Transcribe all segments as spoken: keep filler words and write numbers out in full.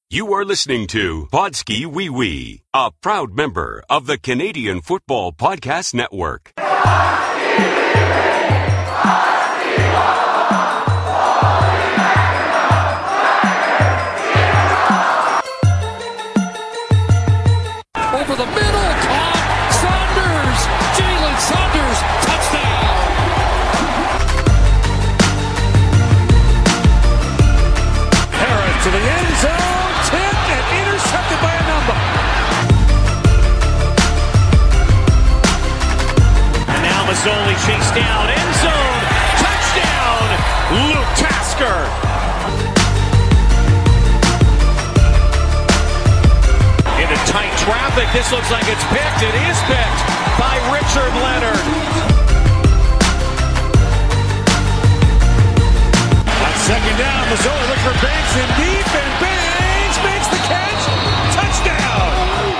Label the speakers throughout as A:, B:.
A: You are listening to Podski Wee Wee, a proud member of the Canadian Football Podcast Network.
B: Over the middle, caught, Saunders, Jalen Saunders, touchdown! Harris to the end zone, tipped and intercepted by a number. And now Mazzoli chased down, end zone, touchdown, Luke Tasker. Into tight traffic, this looks like it's picked. It is picked by Richard Leonard. On second down, Mazzoli looks for Banks in deep, and Banks makes the catch. Touchdown!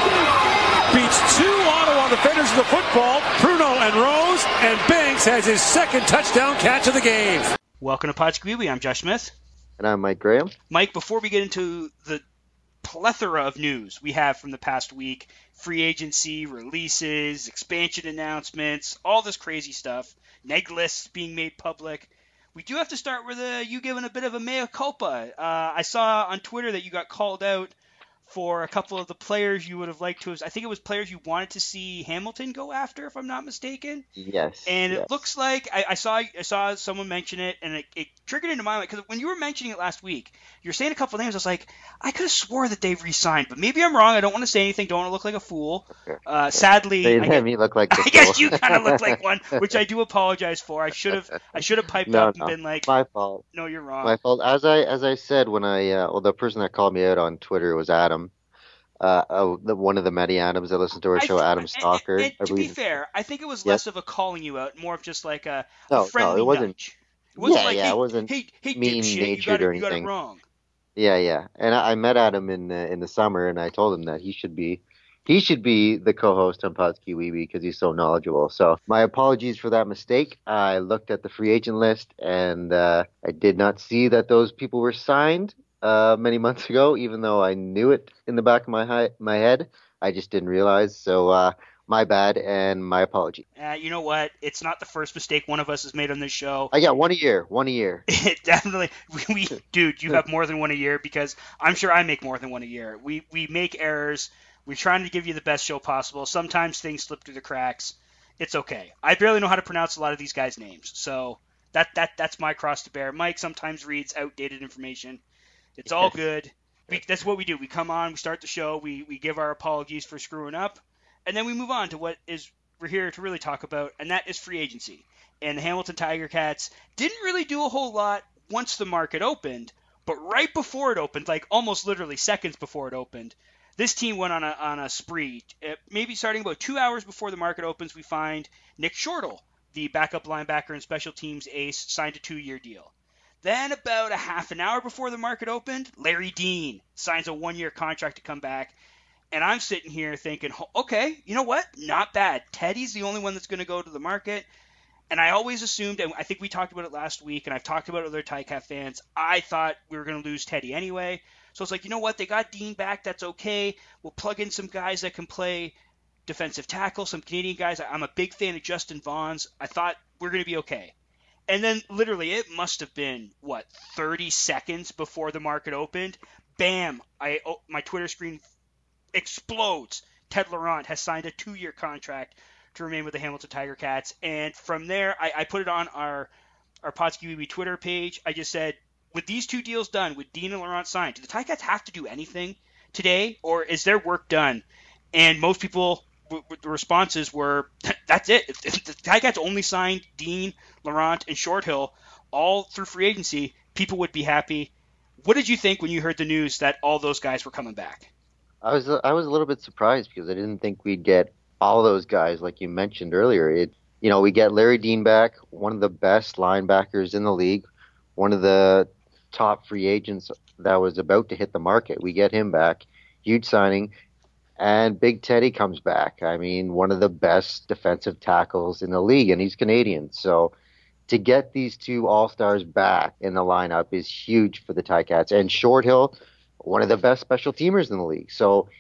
B: Beats two Ottawa defenders of the football, Pruno and Rose, and Banks has his second touchdown catch of the game.
C: Welcome to Podski Wee Wee. I'm Josh Smith.
D: And I'm Mike Graham.
C: Mike, before we get into the plethora of news we have from the past week, free agency, releases, expansion announcements, all this crazy stuff, neg lists being made public, we do have to start with uh, you giving a bit of a mea culpa. Uh, I saw on Twitter that you got called out for a couple of the players you would have liked to have, I think it was players you wanted to see Hamilton go after, if I'm not mistaken.
D: Yes.
C: And
D: yes.
C: It looks like I, I saw I saw someone mention it, and it, it triggered into my mind because when you were mentioning it last week, you were saying a couple of names. I was like, I could have swore that they've re-signed, but maybe I'm wrong. I don't want to say anything. Don't want to look like a fool.
D: Okay.
C: Uh, sadly,
D: they
C: I,
D: let me look like. The
C: I
D: fool.
C: guess you kind of look like one, which I do apologize for. I should have I should have piped
D: no,
C: up and
D: no.
C: been like,
D: my fault.
C: No, you're wrong.
D: My fault. As I as I said when I uh, well, the person that called me out on Twitter was Adam. Uh, oh, the, one of the Matty Adams that listened to our
C: I
D: show,
C: th-
D: Adam Stalker.
C: And, and,
D: I
C: to be
D: believe.
C: fair, I think it was
D: Yes.
C: less of a calling you out, more of just like a,
D: No,
C: a friendly
D: no, it wasn't.
C: nudge. It wasn't
D: Yeah,
C: like,
D: yeah,
C: hey,
D: it wasn't
C: hey, hey,
D: mean
C: dipshit, you
D: natured
C: got it,
D: or
C: you got it
D: anything.
C: wrong.
D: Yeah, yeah, and I, I met Adam in the, in the summer, and I told him that he should be he should be the co-host on Podski Wee Wee because he's so knowledgeable. So my apologies for that mistake. I looked at the free agent list, and uh, I did not see that those people were signed uh, many months ago, even though I knew it in the back of my hi- my head. I just didn't realize. So uh, my bad, and my apology.
C: Uh, you know what? It's not the first mistake one of us has made on this show.
D: I got one a year, one a year.
C: It definitely, we, we, dude, you have more than one a year because I'm sure I make more than one a year. We we make errors. We're trying to give you the best show possible. Sometimes things slip through the cracks. It's okay. I barely know how to pronounce a lot of these guys' names, so that that that's my cross to bear. Mike sometimes reads outdated information. It's all good. We, that's what we do. We come on, we start the show, we, we give our apologies for screwing up, and then we move on to what is we're here to really talk about, and that is free agency. And the Hamilton Tiger Cats didn't really do a whole lot once the market opened, but right before it opened, like almost literally seconds before it opened, this team went on a on a spree. It, maybe starting about two hours before the market opens, we find Nick Shortle, the backup linebacker and special teams ace, signed a two-year deal. Then about a half an hour before the market opened, Larry Dean signs a one-year contract to come back. And I'm sitting here thinking, okay, you know what? Not bad. Teddy's the only one that's going to go to the market. And I always assumed, and I think we talked about it last week, and I've talked about it with other Ticat fans, I thought we were going to lose Teddy anyway. So it's like, you know what? They got Dean back. That's okay. We'll plug in some guys that can play defensive tackle, some Canadian guys. I'm a big fan of Justin Vaughn's. I thought we're going to be okay. And then literally it must have been, what, thirty seconds before the market opened. Bam, I oh, my Twitter screen explodes. Ted Laurent has signed a two-year contract to remain with the Hamilton Tiger Cats. And from there, I, I put it on our, our Podski Wee Wee Twitter page. I just said, with these two deals done, with Dean and Laurent signed, do the Tiger Cats have to do anything today, or is their work done? And most people... the responses were, that's it. If the Ticats only signed Dean, Laurent, and Shorthill all through free agency, people would be happy. What did you think when you heard the news that all those guys were coming back?
D: I was I was a little bit surprised because I didn't think we'd get all those guys like you mentioned earlier. It you know we get Larry Dean back, one of the best linebackers in the league, one of the top free agents that was about to hit the market. We get him back, huge signing. And Big Teddy comes back. I mean, one of the best defensive tackles in the league, and he's Canadian. So to get these two All-Stars back in the lineup is huge for the Ticats. And Shorthill, one of the best special teamers in the league. So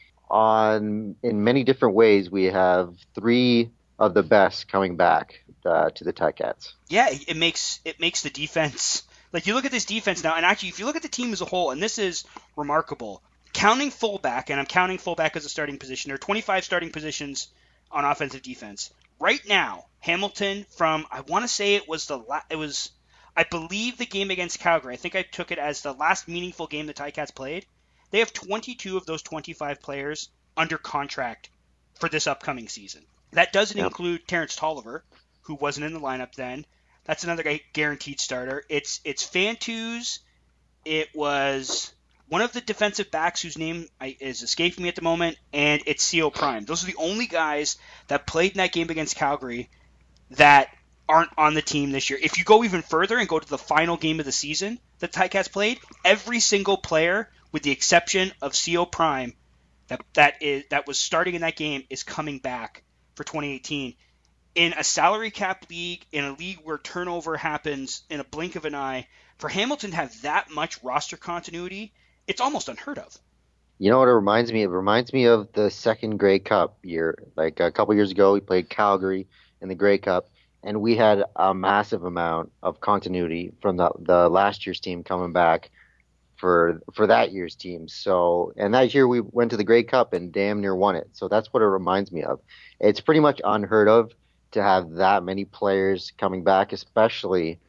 D: on in many different ways, we have three of the best coming back uh, to the Ticats.
C: Yeah, it makes it makes the defense. Like, you look at this defense now, and actually, if you look at the team as a whole, and this is remarkable, counting fullback, and I'm counting fullback as a starting position, there are twenty-five starting positions on offensive defense. Right now, Hamilton from, I want to say it was the, la- it was, I believe the game against Calgary, I think I took it as the last meaningful game the Ticats played. They have twenty-two of those twenty-five players under contract for this upcoming season. That doesn't
D: Yep.
C: include Terrence Tolliver, who wasn't in the lineup then. That's another guy guaranteed starter. It's it's Fantus. It was one of the defensive backs whose name is escaping me at the moment, and it's C O Prime. Those are the only guys that played in that game against Calgary that aren't on the team this year. If you go even further and go to the final game of the season that Ticats played, every single player, with the exception of C O Prime, that that is that was starting in that game is coming back for twenty eighteen. In a salary cap league, in a league where turnover happens in a blink of an eye, for Hamilton to have that much roster continuity, it's almost unheard of.
D: You know what it reminds me? It reminds me of the second Grey Cup year. Like a couple years ago, we played Calgary in the Grey Cup, and we had a massive amount of continuity from the the last year's team coming back for for that year's team. So, and that year we went to the Grey Cup and damn near won it. So that's what it reminds me of. It's pretty much unheard of to have that many players coming back, especially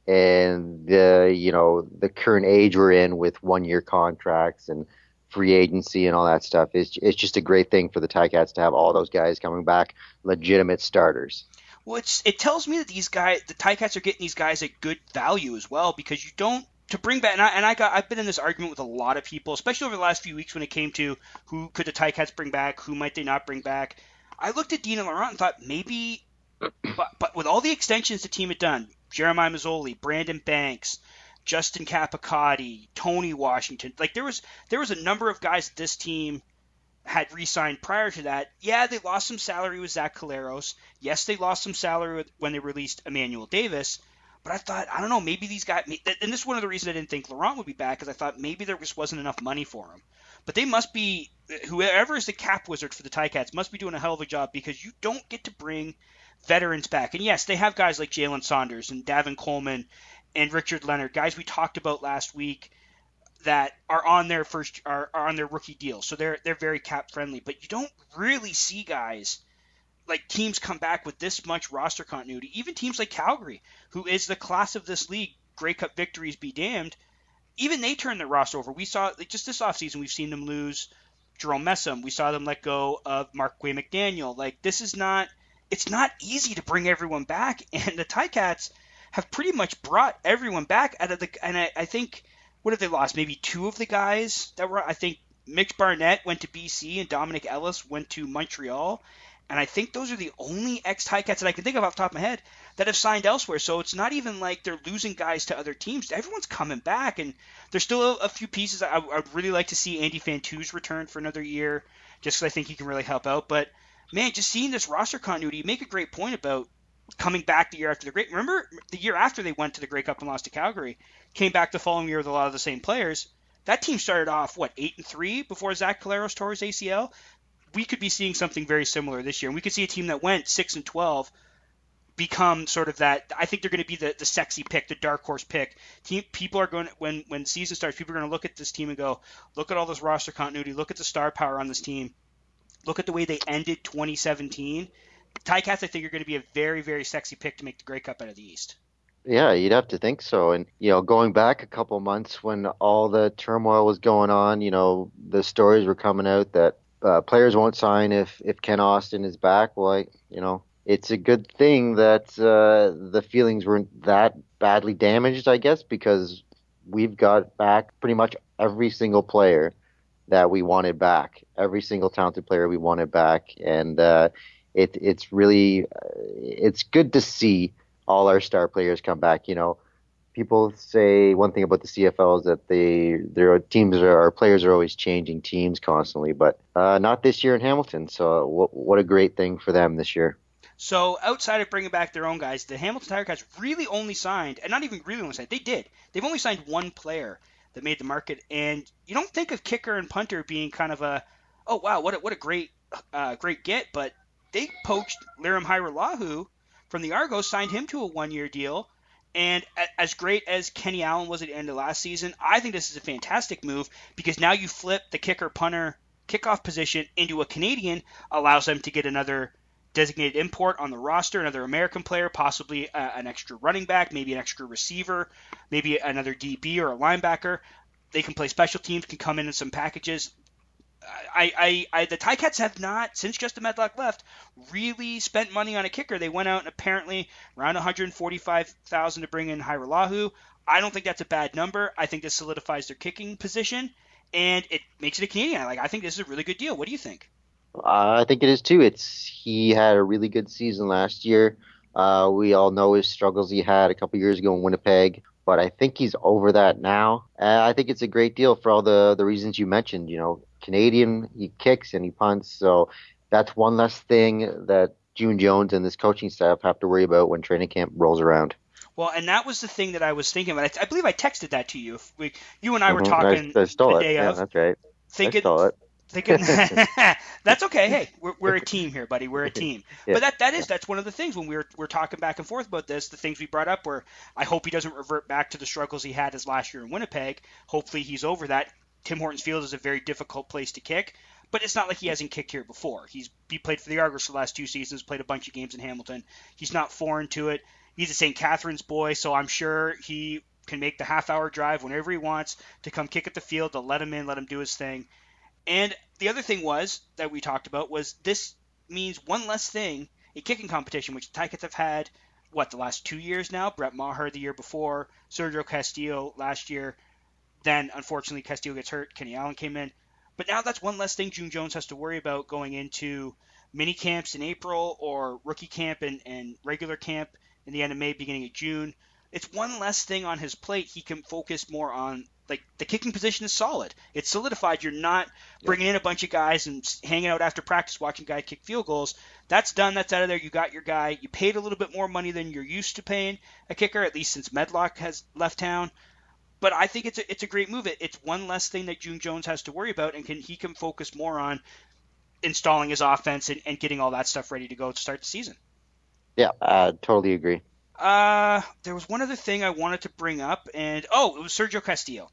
D: in the you know the current age we're in with one year contracts and free agency and all that stuff. It's it's just a great thing for the Ticats to have all those guys coming back, legitimate starters.
C: Well, it's it tells me that these guys, the Ticats, are getting these guys at good value as well, because you don't to bring back. And I, and I got I've been in this argument with a lot of people, especially over the last few weeks when it came to who could the Ticats bring back, who might they not bring back. I looked at Dean and Laurent and thought maybe. But, but with all the extensions the team had done, Jeremiah Mazzoli, Brandon Banks, Justin Capicotti, Tony Washington, like there was there was a number of guys that this team had re-signed prior to that. Yeah, they lost some salary with Zach Caleros. Yes, they lost some salary with, when they released Emmanuel Davis. But I thought, I don't know, maybe these guys, and this is one of the reasons I didn't think Laurent would be back, because I thought maybe there just wasn't enough money for him. But they must be, whoever is the cap wizard for the Ticats must be doing a hell of a job, because you don't get to bring veterans back. And yes, they have guys like Jalen Saunders and Davin Coleman and Richard Leonard, guys we talked about last week that are on their first are, are on their rookie deal. So they're they're very cap friendly. But you don't really see guys like teams come back with this much roster continuity. Even teams like Calgary, who is the class of this league, Grey Cup victories be damned, even they turn their roster over. We saw like, just this offseason, we've seen them lose Jerome Messam. We saw them let go of Mark-Guay McDaniel. Like, this is not It's not easy to bring everyone back, and the Ticats have pretty much brought everyone back out of the. And I, I think, what have they lost? Maybe two of the guys that were. I think Mitch Barnett went to B C and Dominic Ellis went to Montreal, and I think those are the only ex-Ticats that I can think of off the top of my head that have signed elsewhere. So it's not even like they're losing guys to other teams. Everyone's coming back, and there's still a, a few pieces. I, I'd really like to see Andy Fantus return for another year, just because I think he can really help out, but. Man, just seeing this roster continuity, you make a great point about coming back the year after the Great. Remember the year after they went to the Grey Cup and lost to Calgary, came back the following year with a lot of the same players. That team started off, what, eight and three before Zach Caleros tore his A C L? We could be seeing something very similar this year. And we could see a team that went six and twelve become sort of that. I think they're going to be the, the sexy pick, the dark horse pick. Team, people are going to, when when the season starts, people are going to look at this team and go, look at all this roster continuity, look at the star power on this team. Look at the way they ended twenty seventeen. Ticats, I think, are going to be a very, very sexy pick to make the Grey Cup out of the East.
D: Yeah, you'd have to think so. And, you know, going back a couple months when all the turmoil was going on, you know, the stories were coming out that uh, players won't sign if, if Ken Austin is back. Well, I, you know, it's a good thing that uh, the feelings weren't that badly damaged, I guess, because we've got back pretty much every single player that we wanted back, every single talented player we wanted back. And uh, it, it's really, uh, it's good to see all our star players come back. You know, people say one thing about the C F L is that they, their teams are, our players are always changing teams constantly, but uh, not this year in Hamilton. So what, what a great thing for them this year.
C: So outside of bringing back their own guys, the Hamilton Ticats really only signed, and not even really only signed, they did. They've only signed one player. that made the market. And you don't think of kicker and punter being kind of a, oh wow, what a, what a great uh, great get, but they poached Lirim Hajrullahu from the Argos, signed him to a one-year deal. And as great as Kenny Allen was at the end of last season, I think this is a fantastic move because now you flip the kicker punter kickoff position into a Canadian, allows them to get another designated import on the roster, another American player, possibly uh, an extra running back, maybe an extra receiver, maybe another D B or a linebacker. They can play special teams, can come in in some packages. I, I, I, the Ticats have not, since Justin Medlock left, really spent money on a kicker. They went out and apparently around one hundred forty-five thousand dollars to bring in Hajrullahu. I don't think that's a bad number. I think this solidifies their kicking position, and it makes it a Canadian. Like, I think this is a really good deal. What do you think?
D: Uh, I think it is too. It's he had a really good season last year. Uh, we all know his struggles he had a couple years ago in Winnipeg, but I think he's over that now. And I think it's a great deal for all the, the reasons you mentioned. You know, Canadian, he kicks and he punts, so that's one less thing that June Jones and this coaching staff have to worry about when training camp rolls around.
C: Well, and that was the thing that I was thinking about. I, I believe I texted that to you. We, you and I were
D: mm-hmm.
C: talking
D: I, I stole
C: the
D: it.
C: day
D: yeah,
C: of.
D: That's right.
C: Thinking,
D: I stole it.
C: Thinking, that's okay. Hey, we're, we're a team here, buddy. We're a team.
D: Yeah.
C: But that that is that's one of the things when we were we're talking back and forth about this. The things we brought up were I hope he doesn't revert back to the struggles he had his last year in Winnipeg. Hopefully he's over that. Tim Hortons Field is a very difficult place to kick, but it's not like he hasn't kicked here before. He's he played for the Argos for the last two seasons, played a bunch of games in Hamilton. He's not foreign to it. He's a Saint Catharines boy, so I'm sure he can make the half-hour drive whenever he wants to come kick at the field. They'll let him in, let him do his thing. And the other thing was that we talked about was this means one less thing, a kicking competition, which the Ticats have had, what, the last two years now? Brett Maher the year before, Sergio Castillo last year. Then, unfortunately, Castillo gets hurt. Kenny Allen came in. But now that's one less thing June Jones has to worry about going into mini camps in April or rookie camp and, and regular camp in the end of May, beginning of June. It's one less thing on his plate. He can focus more on, like, the kicking position is solid. It's solidified. You're not bringing in a bunch of guys and hanging out after practice watching guys kick field goals. That's done. That's out of there. You got your guy. You paid a little bit more money than you're used to paying a kicker, at least since Medlock has left town. But I think it's a, it's a great move. It, it's one less thing that June Jones has to worry about, and can he can focus more on installing his offense and, and getting all that stuff ready to go to start the season.
D: Yeah, I totally agree.
C: Uh, there was one other thing I wanted to bring up, and oh, it was Sergio Castillo.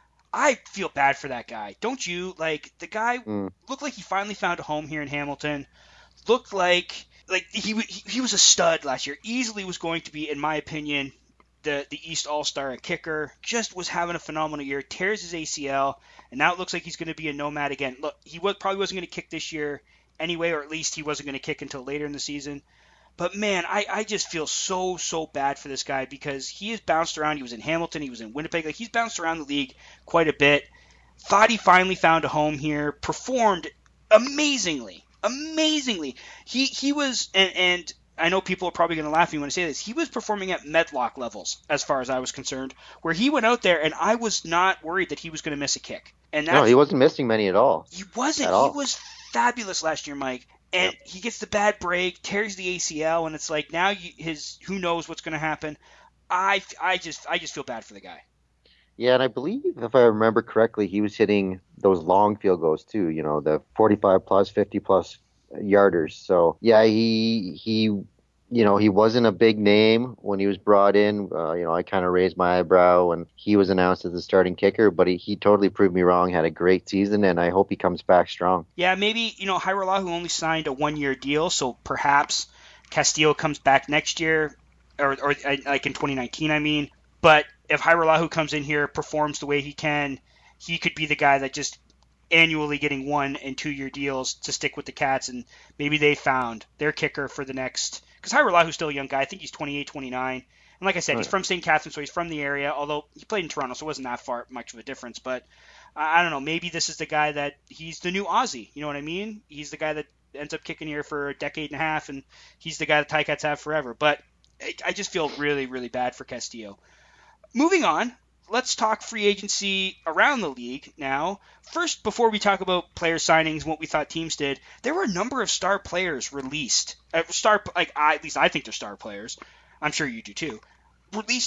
C: I feel bad for that guy. Don't you? Like, the guy mm. looked like he finally found a home here in Hamilton. Looked like like he, he he was a stud last year. Easily was going to be, in my opinion, the the East All-Star kicker. Just was having a phenomenal year. Tears his A C L, and now it looks like he's going to be a nomad again. Look, he was, probably wasn't going to kick this year anyway, or at least he wasn't going to kick until later in the season. But, man, I, I just feel so, so bad for this guy because he has bounced around. He was in Hamilton. He was in Winnipeg. Like, he's bounced around the league quite a bit. Thought he finally found a home here. Performed amazingly. Amazingly. He he was, and, and I know people are probably going to laugh at me when I say this, he was performing at Medlock levels as far as I was concerned, where he went out there and I was not worried that he was going to miss a kick. And that's,
D: no, he wasn't missing many at all.
C: He wasn't.
D: He
C: was fabulous last year, Mike. And yep. he gets the bad break, tears the A C L, and it's like now you, his who knows what's going to happen. I, I just I just feel bad for the guy.
D: Yeah, and I believe if I remember correctly, he was hitting those long field goals too. You know, the forty-five plus, fifty plus yarders. So yeah, he he. You know, he wasn't a big name when he was brought in. Uh, you know, I kind of raised my eyebrow when he was announced as the starting kicker, but he, he totally proved me wrong, had a great season, and I hope he comes back strong.
C: Yeah, maybe, you know, Hajrullahu only signed a one-year deal, so perhaps Castillo comes back next year, or, or like in twenty nineteen, I mean. But if Hajrullahu comes in here, performs the way he can, he could be the guy that just annually getting one and two-year deals to stick with the Cats, and maybe they found their kicker for the next – because Hajrullahu still a young guy. I think he's twenty-eight, twenty-nine. And like I said, right. he's from Saint Catharines, so he's from the area, although he played in Toronto, so it wasn't that far much of a difference. But uh, I don't know. Maybe this is the guy that – he's the new Aussie. You know what I mean? He's the guy that ends up kicking here for a decade and a half, and he's the guy that Ticats have forever. But I, I just feel really, really bad for Castillo. Moving on. Let's talk free agency around the league now. First, before we talk about player signings and what we thought teams did, there were a number of star players released. Uh, star, like I, at least I think they're star players. I'm sure you do too. Released like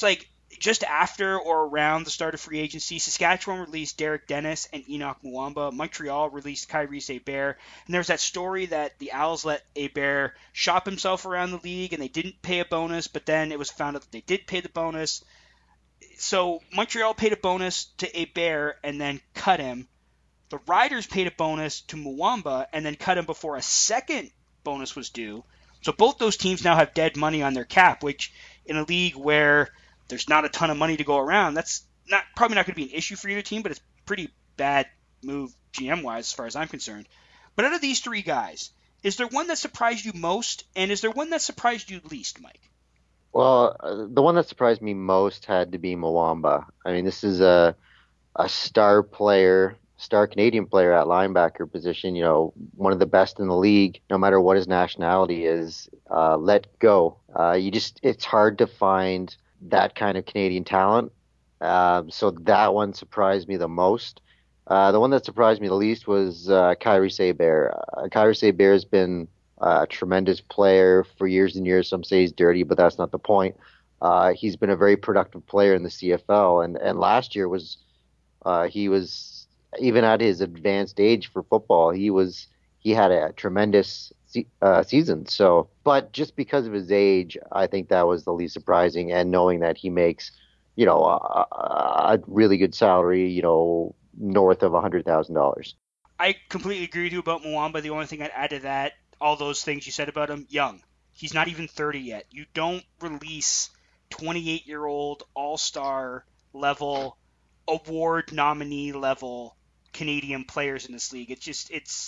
C: just after or around the start of free agency, Saskatchewan released Derek Dennis and Enoch Muamba. Montreal released Kyrie's Hebert. And there's that story that the Owls let Hebert shop himself around the league and they didn't pay a bonus, but then it was found out that they did pay the bonus. So Montreal paid a bonus to Hebert and then cut him. The Riders paid a bonus to Muamba and then cut him before a second bonus was due. So both those teams now have dead money on their cap, which in a league where there's not a ton of money to go around, that's not probably not going to be an issue for either team, but it's a pretty bad move G M-wise as far as I'm concerned. But out of these three guys, is there one that surprised you most, and is there one that surprised you least, Mike?
D: Well, uh, the one that surprised me most had to be Muamba. I mean, this is a a star player, star Canadian player at linebacker position, you know, one of the best in the league, no matter what his nationality is, uh, let go. Uh, you just, it's hard to find that kind of Canadian talent. Um, so that one surprised me the most. Uh, the one that surprised me the least was uh, Kyrie Hebert. Uh, Kyrie Hebert has been a tremendous player for years and years. Some say he's dirty, but that's not the point. Uh, he's been a very productive player in the C F L, and, and last year was uh, he was, even at his advanced age for football, he was he had a tremendous se- uh, season. So, but just because of his age, I think that was the least surprising. And knowing that he makes, you know, a, a really good salary, you know, north of a hundred thousand dollars.
C: I completely agree with you about Muamba. The only thing I'd add to that, all those things you said about him, young. He's not even thirty yet. You don't release twenty-eight-year-old all-star level, award nominee level Canadian players in this league. It's just, it's,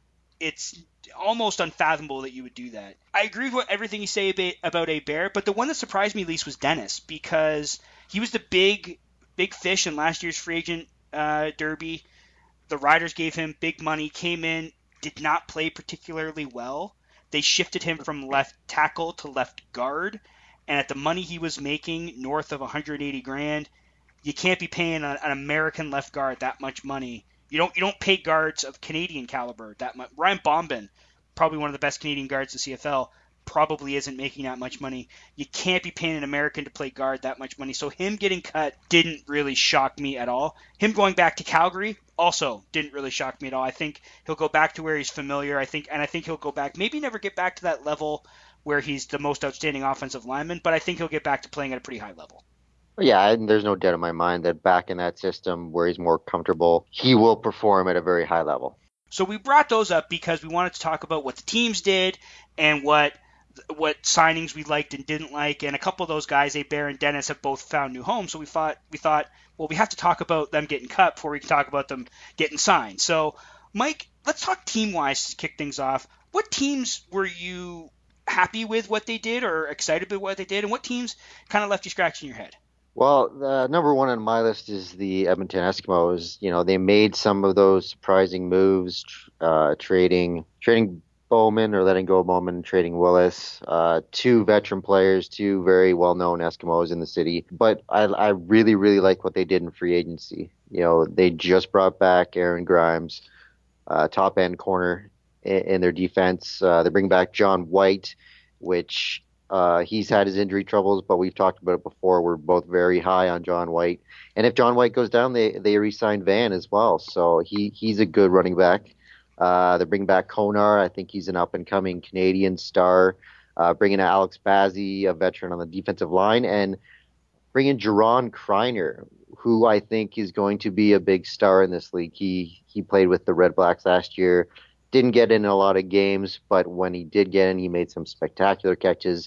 C: it's almost unfathomable that you would do that. I agree with everything you say about Hebert, but the one that surprised me least was Dennis, because he was the big, big fish in last year's free agent uh, derby. The Riders gave him big money, came in, did not play particularly well. They shifted him from left tackle to left guard, and at the money he was making, north of one hundred eighty grand, you can't be paying a, an American left guard that much money. You don't you don't pay guards of Canadian caliber that much. Ryan Bombin, probably one of the best Canadian guards in the C F L, probably isn't making that much money. You can't be paying an American to play guard that much money. So him getting cut didn't really shock me at all. Him going back to Calgary also didn't really shock me at all. I think he'll go back to where he's familiar. I think, and I think he'll go back, maybe never get back to that level where he's the most outstanding offensive lineman, but I think he'll get back to playing at a pretty high level.
D: Yeah, and there's no doubt in my mind that back in that system where he's more comfortable, he will perform at a very high level.
C: So we brought those up because we wanted to talk about what the teams did and what what signings we liked and didn't like, and a couple of those guys, Hebert and Dennis, have both found new homes. So we thought we thought, well, we have to talk about them getting cut before we can talk about them getting signed. So, Mike, let's talk team-wise to kick things off. What teams were you happy with what they did or excited with what they did, and what teams kind of left you scratching your head?
D: Well, the number one on my list is the Edmonton Eskimos. You know, they made some of those surprising moves, uh, trading trading Bowman or letting go of Bowman and trading Willis. Uh, two veteran players, two very well-known Eskimos in the city. But I, I really, really like what they did in free agency. You know, they just brought back Aaron Grimes, uh, top-end corner in, in their defense. Uh, they bring back John White, which... Uh, he's had his injury troubles, but we've talked about it before. We're both very high on John White. And if John White goes down, they, they re-signed Van as well. So he, he's a good running back. Uh, they bring back Konar. I think he's an up-and-coming Canadian star. Uh, bringing in Alex Bazzi, a veteran on the defensive line. And bringing Jaron Kreiner, who I think is going to be a big star in this league. He, he played with the Red Blacks last year. Didn't get in a lot of games, but when he did get in, he made some spectacular catches.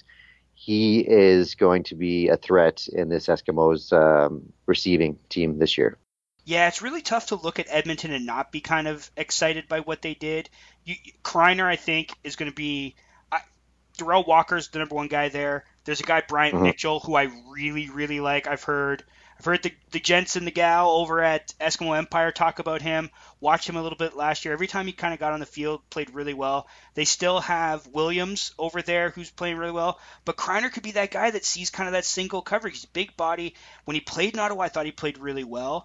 D: He is going to be a threat in this Eskimos um, receiving team this year.
C: Yeah, it's really tough to look at Edmonton and not be kind of excited by what they did. You, Kreiner, I think, is going to be uh, – Darrell Walker's the number one guy there. There's a guy, Bryant mm-hmm. Mitchell, who I really, really like. I've heard – I've heard the, the gents and the gal over at Eskimo Empire talk about him, watched him a little bit last year. Every time he kind of got on the field, played really well. They still have Williams over there who's playing really well. But Kreiner could be that guy that sees kind of that single coverage. He's a big body. When he played in Ottawa, I thought he played really well.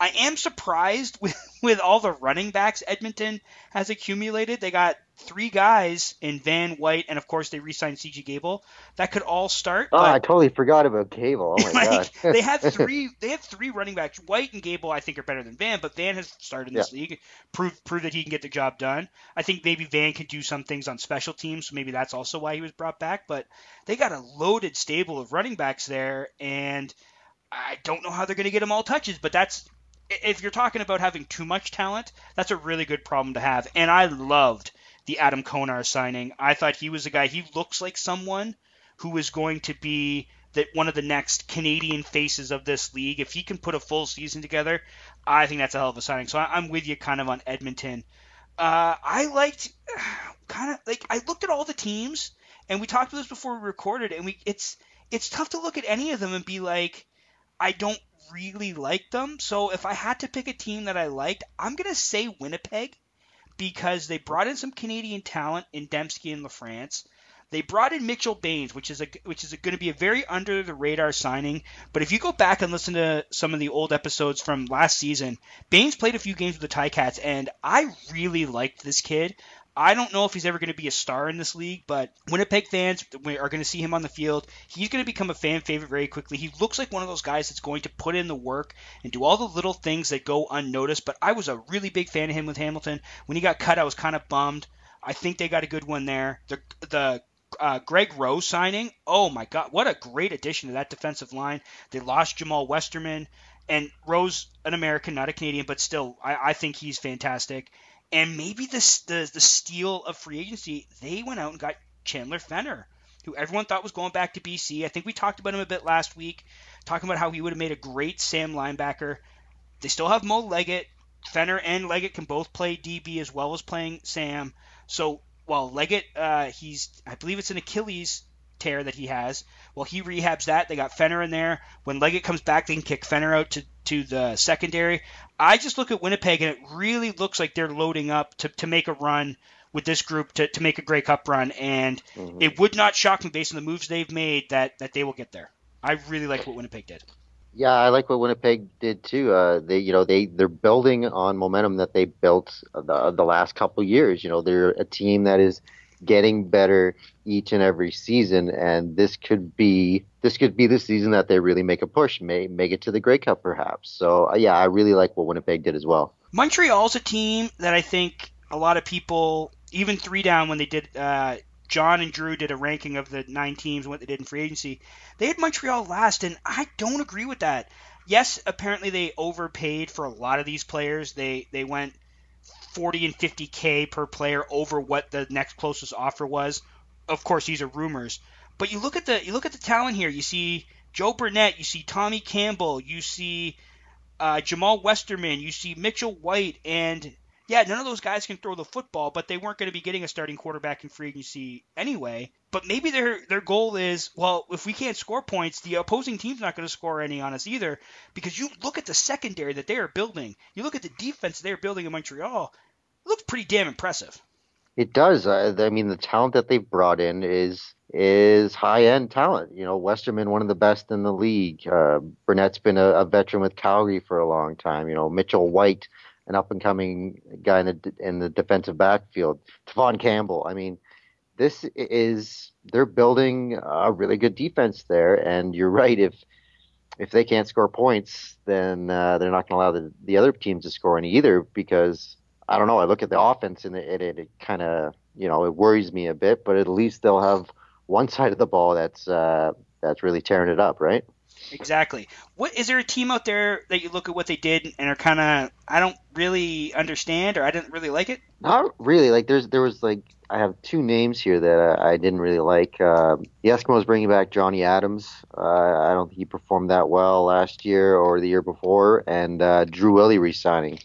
C: I am surprised with, with all the running backs Edmonton has accumulated. They got three guys in Van, White, and of course they re-signed C G Gable that could all start.
D: Oh,
C: but
D: I totally forgot about Gable. Oh my
C: like,
D: god.
C: they have three they have three running backs. White and Gable I think are better than Van, but Van has started in this
D: Yeah.
C: league, prove prove that he can get the job done. I think maybe Van can do some things on special teams, so maybe that's also why he was brought back. But they got a loaded stable of running backs there, and I don't know how they're going to get them all touches, but that's if you're talking about having too much talent, that's a really good problem to have. And I loved the Adam Konar signing. I thought he was a guy, he looks like someone who is going to be that one of the next Canadian faces of this league. If he can put a full season together, I think that's a hell of a signing. So I'm with you kind of on Edmonton. Uh, I liked kind of like I looked at all the teams, and we talked about this before we recorded, and we it's it's tough to look at any of them and be like, I don't really like them. So if I had to pick a team that I liked, I'm gonna say Winnipeg because they brought in some Canadian talent in Dembski and LaFrance. They brought in Mitchell Baines, which is a which is going to be a very under the radar signing. But if you go back and listen to some of the old episodes from last season, Baines played a few games with the Ticats, and I really liked this kid. I don't know if he's ever going to be a star in this league, but Winnipeg fans are going to see him on the field. He's going to become a fan favorite very quickly. He looks like one of those guys that's going to put in the work and do all the little things that go unnoticed. But I was a really big fan of him with Hamilton. When he got cut, I was kind of bummed. I think they got a good one there. The the uh, Greg Rose signing, oh my God, what a great addition to that defensive line. They lost Jamal Westerman, and Rose, an American, not a Canadian, but still, I, I think he's fantastic. And maybe this, the the steal of free agency, they went out and got Chandler Fenner, who everyone thought was going back to B C. I think we talked about him a bit last week, talking about how he would have made a great Sam linebacker. They still have Mo Leggett. Fenner and Leggett can both play D B as well as playing Sam. So while Leggett, uh, he's I believe it's an Achilles tear that he has. Well, he rehabs that. They got Fenner in there. When Leggett comes back, they can kick Fenner out to, to the secondary. I just look at Winnipeg, and it really looks like they're loading up to, to make a run with this group to, to make a Grey Cup run. And mm-hmm. It would not shock me based on the moves they've made that, that they will get there. I really like what Winnipeg did.
D: Yeah, I like what Winnipeg did too. Uh, they, you know, they they're building on momentum that they built the the last couple of years. You know, they're a team that is getting better each and every season, and this could be this could be the season that they really make a push, may make it to the Grey Cup perhaps. So uh, yeah, I really like what Winnipeg did as well.
C: Montreal's a team that I think a lot of people, even three down when they did. Uh, John and Drew did a ranking of the nine teams and what they did in free agency. They had Montreal last, and I don't agree with that. Yes, apparently they overpaid for a lot of these players. They they went forty and fifty K per player over what the next closest offer was. Of course, these are rumors. But you look at the you look at the talent here. You see Joe Burnett, you see Tommy Campbell, you see uh, Jamal Westerman, you see Mitchell White, and yeah, none of those guys can throw the football, but they weren't going to be getting a starting quarterback in free agency anyway. But maybe their their goal is, well, if we can't score points, the opposing team's not going to score any on us either, because you look at the secondary that they are building. You look at the defense they're building in Montreal. It looks pretty damn impressive.
D: It does. I, I mean, the talent that they've brought in is is high-end talent. You know, Westerman, one of the best in the league. Uh, Burnett's been a, a veteran with Calgary for a long time. You know, Mitchell White, an up-and-coming guy in the in the defensive backfield. Tevon Campbell. I mean, this is they're building a really good defense there. And you're right. If if they can't score points, then uh, they're not going to allow the, the other teams to score any either. Because I don't know. I look at the offense and it it, it kind of you know it worries me a bit. But at least they'll have one side of the ball that's uh, that's really tearing it up, right?
C: Exactly. What is there a team out there that you look at what they did and are kind of I don't really understand or I didn't really like it?
D: Not really. Like there's there was like I have two names here that I, I didn't really like. Uh, the Eskimos bringing back Johnny Adams. Uh, I don't think he performed that well last year or the year before, and uh, Drew Willie re-signing.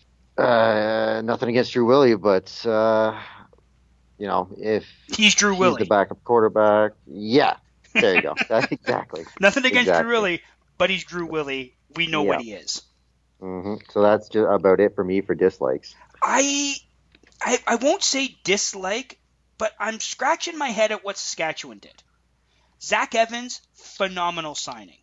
D: Uh, nothing against Drew Willie, but uh, you know if
C: he's Drew
D: he's
C: Willie,
D: the backup quarterback, yeah. There you go. That's exactly.
C: Nothing against
D: exactly.
C: Drew Willie, but he's Drew Willie. We know
D: yeah.
C: what he is.
D: Mm-hmm. So that's just about it for me for dislikes.
C: I, I, I won't say dislike, but I'm scratching my head at what Saskatchewan did. Zach Evans, phenomenal signing.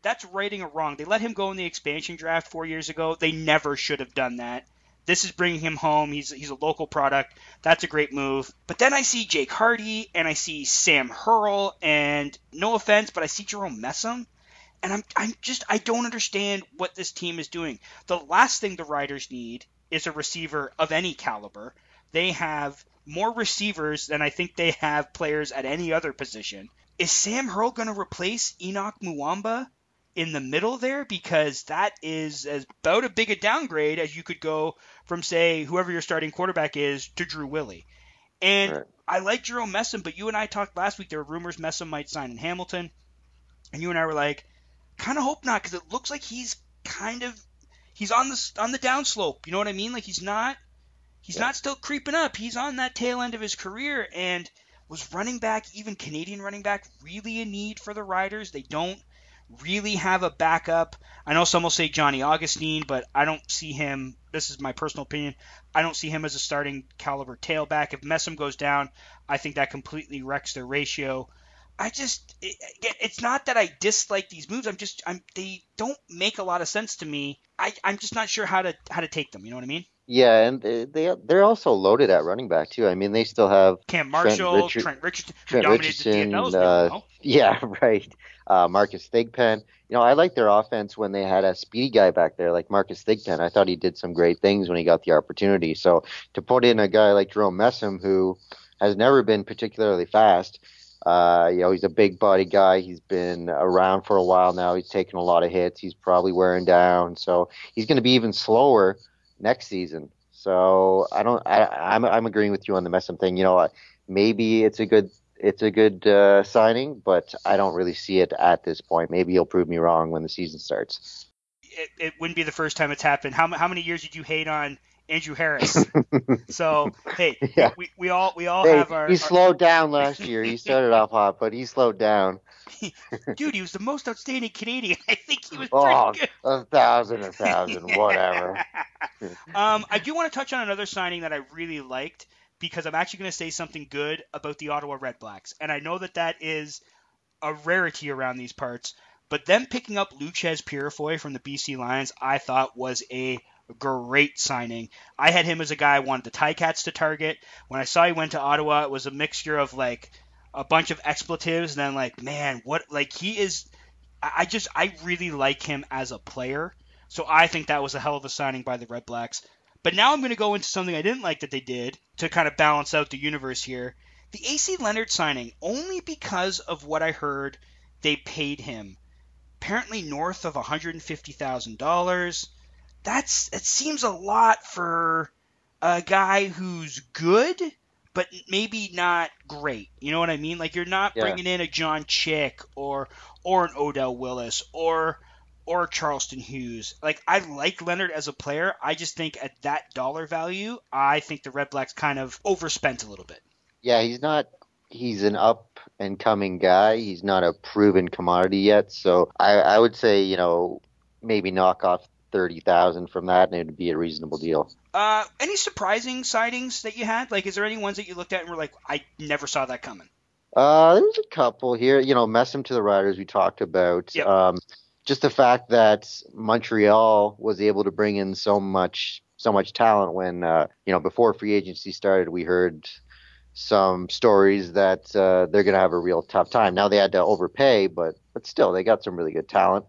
C: that's righting a wrong. They let him go in the expansion draft four years ago. They never should have done that. This is bringing him home. He's he's a local product. That's a great move. But then I see Jake Hardy, and I see Sam Hurl, and no offense, but I see Jerome Messam, and I'm I'm just I don't understand what this team is doing. The last thing the Riders need is a receiver of any caliber. They have more receivers than I think they have players at any other position. Is Sam Hurl going to replace Enoch Muamba in the middle there? Because that is as about a big a downgrade as you could go from, say, whoever your starting quarterback is to Drew Willy. And right. I like Jerome Messam, but you and I talked last week, there were rumors Messam might sign in Hamilton. And you and I were like, kind of hope not, because it looks like he's kind of, he's on the, on the downslope. You know what I mean? Like he's not, he's yeah. not still creeping up. He's on that tail end of his career. And was running back, even Canadian running back, really a need for the Riders? They don't really have a backup. I know some will say Johnny Augustine, but I don't see him, this is my personal opinion, I don't see him as a starting caliber tailback. If Messam goes down, I think that completely wrecks their ratio. I just, it, it's not that I dislike these moves. I'm just, I'm, they don't make a lot of sense to me. I, I'm just not sure how to how to take them. You know what I mean?
D: Yeah, and they they're also loaded at running back too. I mean, they still have
C: Cam Marshall, Trent, Richard, Trent Richardson,
D: Trent Richardson, uh, yeah, right. Uh, Marcus Thigpen. You know, I like their offense when they had a speedy guy back there like Marcus Thigpen. I thought he did some great things when he got the opportunity. So to put in a guy like Jerome Messam, who has never been particularly fast, uh, you know, he's a big body guy. He's been around for a while now. He's taken a lot of hits. He's probably wearing down. So he's going to be even slower next season. So I don't. I, I'm I'm agreeing with you on the Messam thing. You know, maybe it's a good it's a good uh, signing, but I don't really see it at this point. Maybe you'll prove me wrong when the season starts.
C: It, it wouldn't be the first time it's happened. How how many years did you hate on Andrew Harris? So hey, yeah. we, we all we all
D: hey,
C: have our.
D: He
C: our...
D: slowed down last year. He started off hot, but he slowed down.
C: Dude, he was the most outstanding Canadian. I think he was
D: oh,
C: pretty good.
D: a thousand, a thousand, whatever.
C: um, I do want to touch on another signing that I really liked because I'm actually going to say something good about the Ottawa Redblacks. And I know that that is a rarity around these parts, but them picking up Luchez Purifoy from the B C Lions, I thought was a great signing. I had him as a guy I wanted the Ticats to target. When I saw he went to Ottawa, it was a mixture of like a bunch of expletives and then like, man, what, like he is, I just, I really like him as a player. So I think that was a hell of a signing by the Redblacks. But now I'm going to go into something I didn't like that they did to kind of balance out the universe here. The A C Leonard signing, only because of what I heard, they paid him apparently north of one hundred fifty thousand dollars. That's, it seems a lot for a guy who's good, but maybe not great. You know what I mean? Like you're not yeah. bringing in a John Chick or or an Odell Willis or or Charleston Hughes. Like I like Leonard as a player. I just think at that dollar value, I think the Redblacks kind of overspent a little bit.
D: Yeah, he's not. He's an up and coming guy. He's not a proven commodity yet. So I, I would say, you know, maybe knock off thirty thousand from that, and it'd be a reasonable deal.
C: Uh, any surprising sightings that you had? Like, is there any ones that you looked at and were like, I never saw that coming?
D: Uh, there's a couple here. You know, Messam to the Riders we talked about.
C: Yep.
D: Um, just the fact that Montreal was able to bring in so much, so much talent when, uh, you know, before free agency started, we heard some stories that uh, they're going to have a real tough time. Now they had to overpay, but but still, they got some really good talent.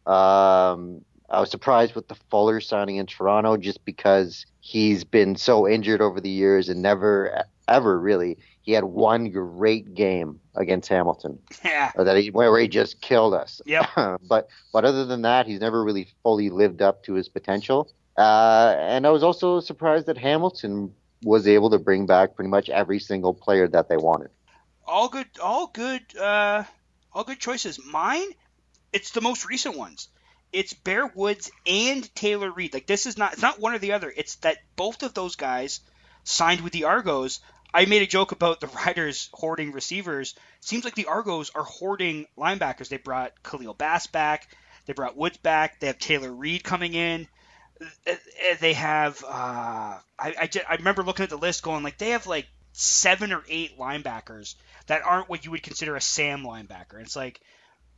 D: Um, I was surprised with the Fuller signing in Toronto just because he's been so injured over the years and never, ever really. He had one great game against Hamilton.
C: Yeah.
D: That he, where he just killed us.
C: Yep.
D: but but other than that, he's never really fully lived up to his potential. Uh, and I was also surprised that Hamilton was able to bring back pretty much every single player that they wanted.
C: All good, all good, uh, all good choices. Mine, it's the most recent ones. It's Bear Woods and Taylor Reed. Like this is not, it's not one or the other. It's that both of those guys signed with the Argos. I made a joke about the Riders hoarding receivers. Seems like the Argos are hoarding linebackers. They brought Khalil Bass back. They brought Woods back. They have Taylor Reed coming in. They have, uh, I, I, just, I remember looking at the list going like, they have like seven or eight linebackers that aren't what you would consider a Sam linebacker. It's like,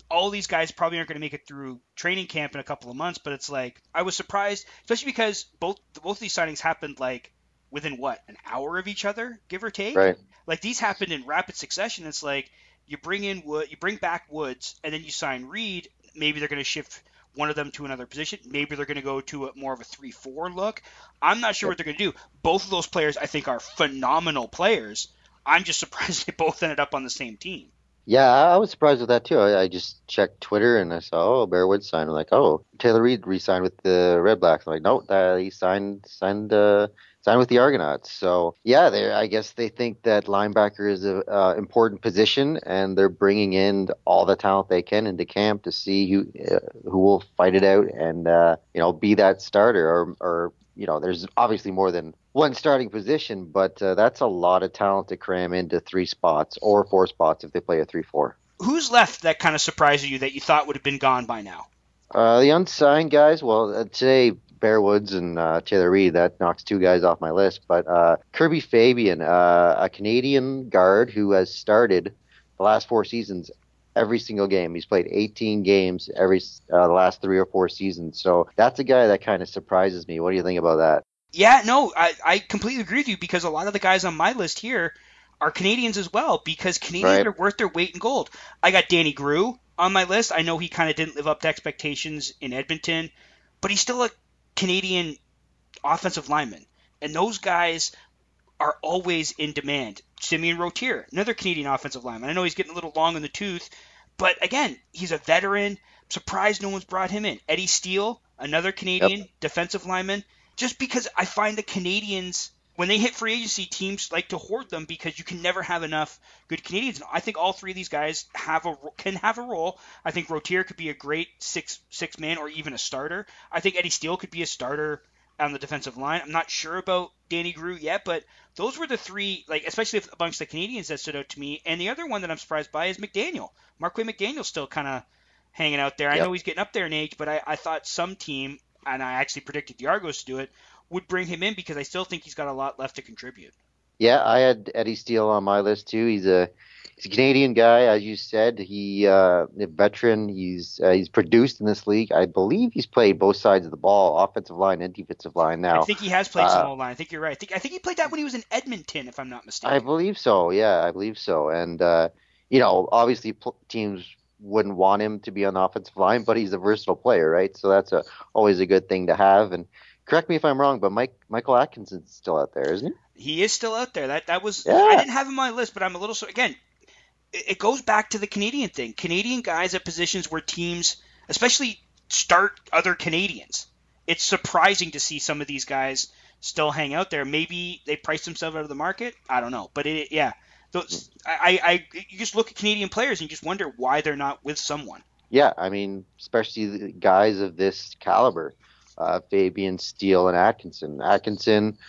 C: all these guys probably aren't going to make it through training camp in a couple of months, but it's like I was surprised, especially because both both of these signings happened like within what, an hour of each other, give or take.
D: Right.
C: Like these happened in rapid succession. It's like you bring in Wood, you bring back Woods, and then you sign Reed. Maybe they're going to shift one of them to another position. Maybe they're going to go to a, more of a three four look. I'm not sure what they're going to do. Both of those players, I think, are phenomenal players. I'm just surprised they both ended up on the same team.
D: Yeah, I was surprised with that too. I, I just checked Twitter and I saw, oh, Bear Woods signed. I'm like, oh, Taylor Reed re-signed with the Red Blacks. I'm like, no, uh, he signed signed uh, signed with the Argonauts. So yeah, they I guess they think that linebacker is a uh, important position, and they're bringing in all the talent they can into camp to see who uh, who will fight it out and uh, you know be that starter or or. You know, there's obviously more than one starting position, but uh, that's a lot of talent to cram into three spots or four spots if they play a three four.
C: Who's left that kind of surprised you that you thought would have been gone by now?
D: Uh, the unsigned guys, well, uh, today, Bear Woods and uh, Taylor Reed, that knocks two guys off my list. But uh, Kirby Fabian, uh, a Canadian guard who has started the last four seasons every single game. He's played eighteen games every uh, the last three or four seasons. So that's a guy that kind of surprises me. What do you think about that?
C: Yeah, no, I, I completely agree with you because a lot of the guys on my list here are Canadians as well because Canadians
D: Right.
C: are worth their weight in gold. I got Danny Grew on my list. I know he kind of didn't live up to expectations in Edmonton, but he's still a Canadian offensive lineman. And those guys are always in demand. Simeon Rotier, another Canadian offensive lineman. I know he's getting a little long in the tooth, but again, he's a veteran. I'm surprised no one's brought him in. Eddie Steele, another Canadian
D: Yep.
C: defensive lineman. Just because I find the Canadians, when they hit free agency, teams like to hoard them because you can never have enough good Canadians. I think all three of these guys have a can have a role. I think Rotier could be a great six six man or even a starter. I think Eddie Steele could be a starter on the defensive line. I'm not sure about Danny Grew yet, but those were the three, like especially amongst the Canadians that stood out to me. And the other one that I'm surprised by is McDaniel. Marquay McDaniel's still kind of hanging out there. I
D: Yep.
C: know he's getting up there in age, but I, I thought some team, and I actually predicted the Argos to do it, would bring him in because I still think he's got a lot left to contribute.
D: Yeah, I had Eddie Steele on my list too. He's a he's a Canadian guy, as you said. He uh, a veteran. He's uh, he's produced in this league. I believe he's played both sides of the ball, offensive line and defensive line. Now
C: I think he has played some
D: uh,
C: O-line. I think you're right. I think, I think he played that when he was in Edmonton, if I'm not mistaken.
D: I believe so. Yeah, I believe so. And uh, you know, obviously pl- teams wouldn't want him to be on the offensive line, but he's a versatile player, right? So that's a always a good thing to have. And correct me if I'm wrong, but Mike Michael Atkinson's still out there, isn't he?
C: He is still out there. That that was
D: Yeah.
C: I didn't have him on my list, but I'm a little so again. It, it goes back to the Canadian thing. Canadian guys at positions where teams, especially start other Canadians. It's surprising to see some of these guys still hang out there. Maybe they priced themselves out of the market. I don't know, but it yeah. Those, I, I you just look at Canadian players and you just wonder why they're not with someone.
D: Yeah, I mean, especially the guys of this caliber, uh, Fabian, Steele, and Atkinson. Atkinson,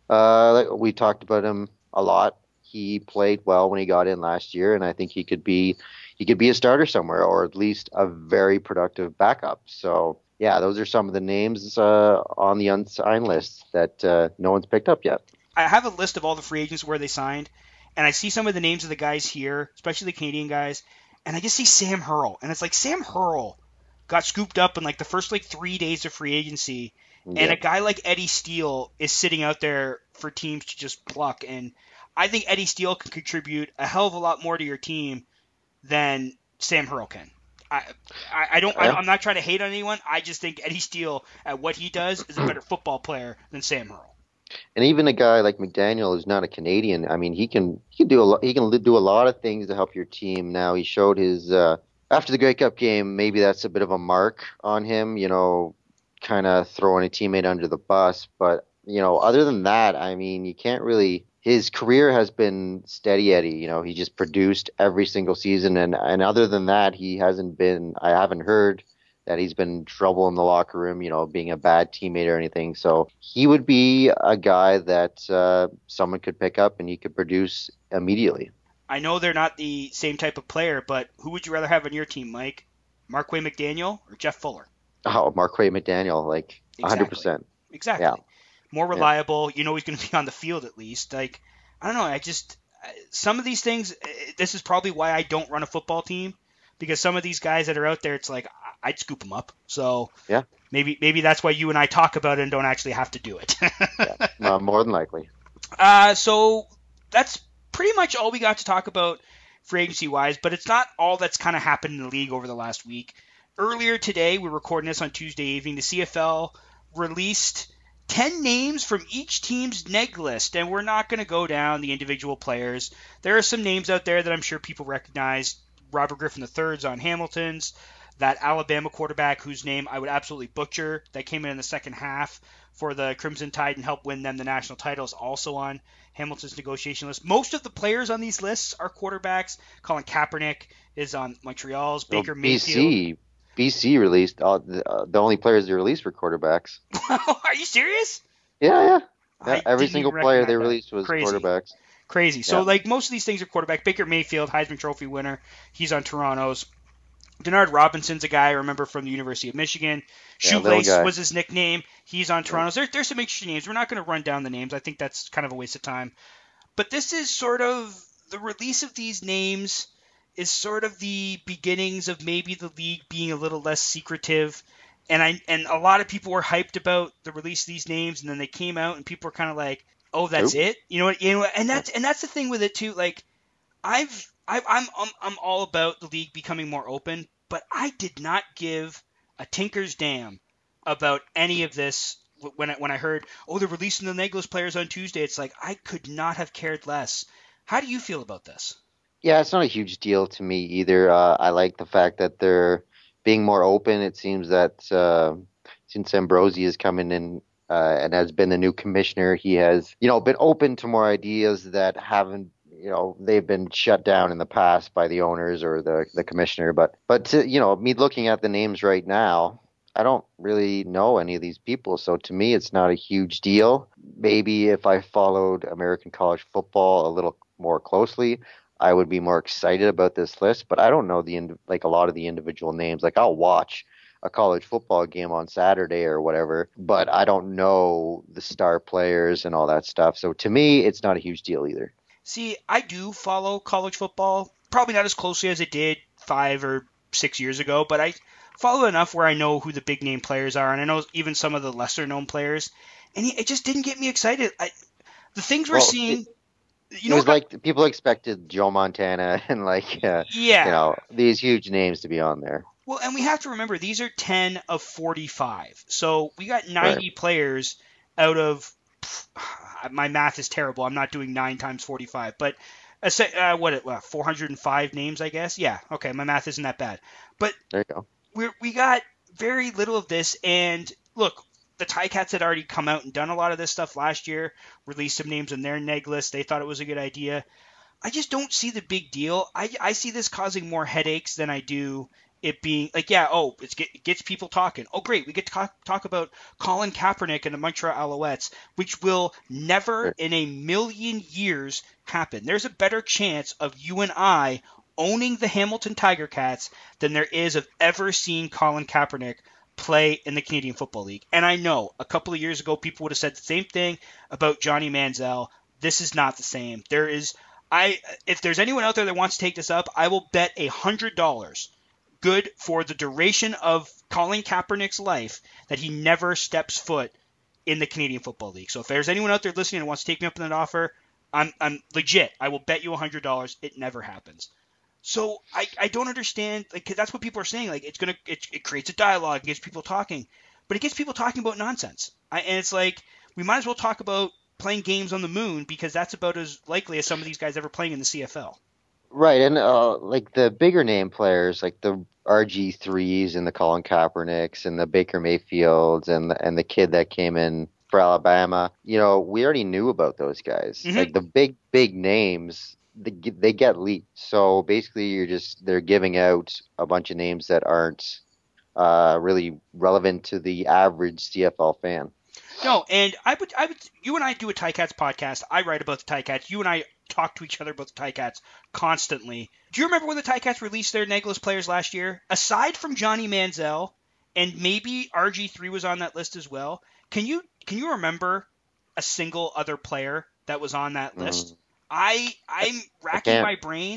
D: uh, we talked about him a lot. He played well when he got in last year, and I think he could be he could be a starter somewhere, or at least a very productive backup. So, yeah, those are some of the names uh, on the unsigned list that uh, no one's picked up yet.
C: I have a list of all the free agents where they signed, and I see some of the names of the guys here, especially the Canadian guys, and I just see Sam Hurl, and it's like Sam Hurl got scooped up in like the first like three days of free agency,
D: Yeah.
C: and a guy like Eddie Steele is sitting out there for teams to just pluck, and I think Eddie Steele can contribute a hell of a lot more to your team than Sam Hurl can. I, I, I don't. I, I'm not trying to hate on anyone. I just think Eddie Steele at what he does is a better football player than Sam Hurl.
D: And even a guy like McDaniel, who's not a Canadian, I mean, he can he can do a lot. He can do a lot of things to help your team. Now he showed his uh, after the Grey Cup game. Maybe that's a bit of a mark on him, you know, kind of throwing a teammate under the bus. But you know, other than that, I mean, you can't really. His career has been steady Eddie. You know, he just produced every single season, and and other than that, he hasn't been. I haven't heard that he's been in trouble in the locker room, you know, being a bad teammate or anything. So he would be a guy that uh, someone could pick up and he could produce immediately.
C: I know they're not the same type of player, but who would you rather have on your team, Mike? Marquay McDaniel or Jeff Fuller?
D: Oh, Marquay McDaniel, like one hundred percent.
C: Exactly.
D: Yeah.
C: More reliable. You know he's going to be on the field at least. Like, I don't know. I just – some of these things – this is probably why I don't run a football team. because some of these guys that are out there, it's like I'd scoop them up. So
D: yeah,
C: maybe maybe that's why you and I talk about it and don't actually have to do it.
D: yeah, uh, more than likely.
C: Uh, so that's pretty much all we got to talk about free agency wise, but it's not all that's kind of happened in the league over the last week. Earlier today, we're recording this on Tuesday evening, the C F L released ten names from each team's neg list, and we're not going to go down the individual players. There are some names out there that I'm sure people recognize. Robert Griffin the third's on Hamilton's. That Alabama quarterback whose name I would absolutely butcher that came in in the second half for the Crimson Tide and helped win them the national title is also on Hamilton's negotiation list. Most of the players on these lists are quarterbacks. Colin Kaepernick is on Montreal's. Baker
D: well,
C: Mayfield.
D: B C, B C released all the, uh, the only players they released were quarterbacks.
C: Are you serious?
D: Yeah, yeah.
C: I
D: yeah every
C: didn't
D: single
C: even
D: player
C: recognize
D: they
C: that.
D: released was
C: Crazy.
D: quarterbacks.
C: Crazy. So,
D: Yeah.
C: like, most of these things are quarterback. Baker Mayfield, Heisman Trophy winner. He's on Toronto's. Denard Robinson's a guy I remember from the University of Michigan.
D: Yeah, little
C: Shoelace
D: guy.
C: was his nickname. He's on Toronto's. There, there's some interesting names. We're not going to run down the names. I think that's kind of a waste of time. But this is sort of the release of these names is sort of the beginnings of maybe the league being a little less secretive. And I and a lot of people were hyped about the release of these names, and then they came out, and people were kind of like, "Oh, that's
D: Nope.
C: it." You know what? You know, and that's and that's the thing with it too. Like, I've, I, I'm, I'm, I'm all about the league becoming more open, but I did not give a tinker's damn about any of this when I, when I heard, oh, they're releasing the neg list players on Tuesday. It's like I could not have cared less. How do you feel about this?
D: Yeah, it's not a huge deal to me either. Uh, I like the fact that they're being more open. It seems that uh, since Ambrosi is coming in uh, and has been the new commissioner, he has, you know, been open to more ideas that haven't, you know, they've been shut down in the past by the owners or the the commissioner. But but to, you know, me looking at the names right now, I don't really know any of these people. So to me, it's not a huge deal. Maybe if I followed American college football a little more closely, I would be more excited about this list, but I don't know the ind- like a lot of the individual names. Like I'll watch a college football game on Saturday or whatever, but I don't know the star players and all that stuff. So to me, it's not a huge deal either.
C: See, I do follow college football, probably not as closely as I did five or six years ago, but I follow enough where I know who the big name players are, and I know even some of the lesser known players, and it just didn't get me excited. I, the things we're
D: Well,
C: seeing,
D: it-
C: you
D: It
C: know,
D: was like people expected Joe Montana and like, uh,
C: yeah.
D: you know, these huge names to be on there.
C: Well, and we have to remember these are ten of forty-five. So we got ninety
D: Right.
C: players out of pff, my math is terrible. I'm not doing nine times forty-five, but uh, say, uh, what it uh, four hundred five names, I guess. Yeah, okay, my math isn't that bad. But
D: There you go.
C: we we got very little of this, and look, the Ticats had already come out and done a lot of this stuff last year, released some names on their neg list. They thought it was a good idea. I just don't see the big deal. I, I see this causing more headaches than I do it being like, yeah, oh, it's get, it gets people talking. Oh, great, we get to talk, talk about Colin Kaepernick and the Montreal Alouettes, which will never
D: Sure.
C: in a million years happen. There's a better chance of you and I owning the Hamilton Tiger Cats than there is of ever seeing Colin Kaepernick play in the Canadian Football League. And I know a couple of years ago people would have said the same thing about Johnny Manziel. This is not the same. There is I if there's anyone out there that wants to take this up, I will bet a hundred dollars good for the duration of Colin Kaepernick's life that he never steps foot in the Canadian Football League. So if there's anyone out there listening and wants to take me up on that offer, I'm I'm legit. I will bet you a hundred dollars it never happens. So I, I don't understand, like, 'cause that's what people are saying. Like, it's gonna it, it creates a dialogue, it gets people talking, but it gets people talking about nonsense. I, and it's like we might as well talk about playing games on the moon because that's about as likely as some of these guys ever playing in the C F L.
D: Right, and uh, like the bigger name players, like the R G threes and the Colin Kaepernicks and the Baker Mayfields and the, and the kid that came in for Alabama, you know, we already knew about those guys.
C: Mhm.
D: Like the big, big names, they, get- they get leaked. So basically, you're just they're giving out a bunch of names that aren't uh, really relevant to the average C F L fan.
C: No, and I would, I would, you and I do a Ticats podcast. I write about the Ticats. You and I talk to each other about the Ticats constantly. Do you remember when the Ticats released their neg list players last year? Aside from Johnny Manziel, and maybe R G three was on that list as well. Can you can you remember a single other player that was on that list?
D: Mm.
C: I I'm racking
D: can't.
C: my brain.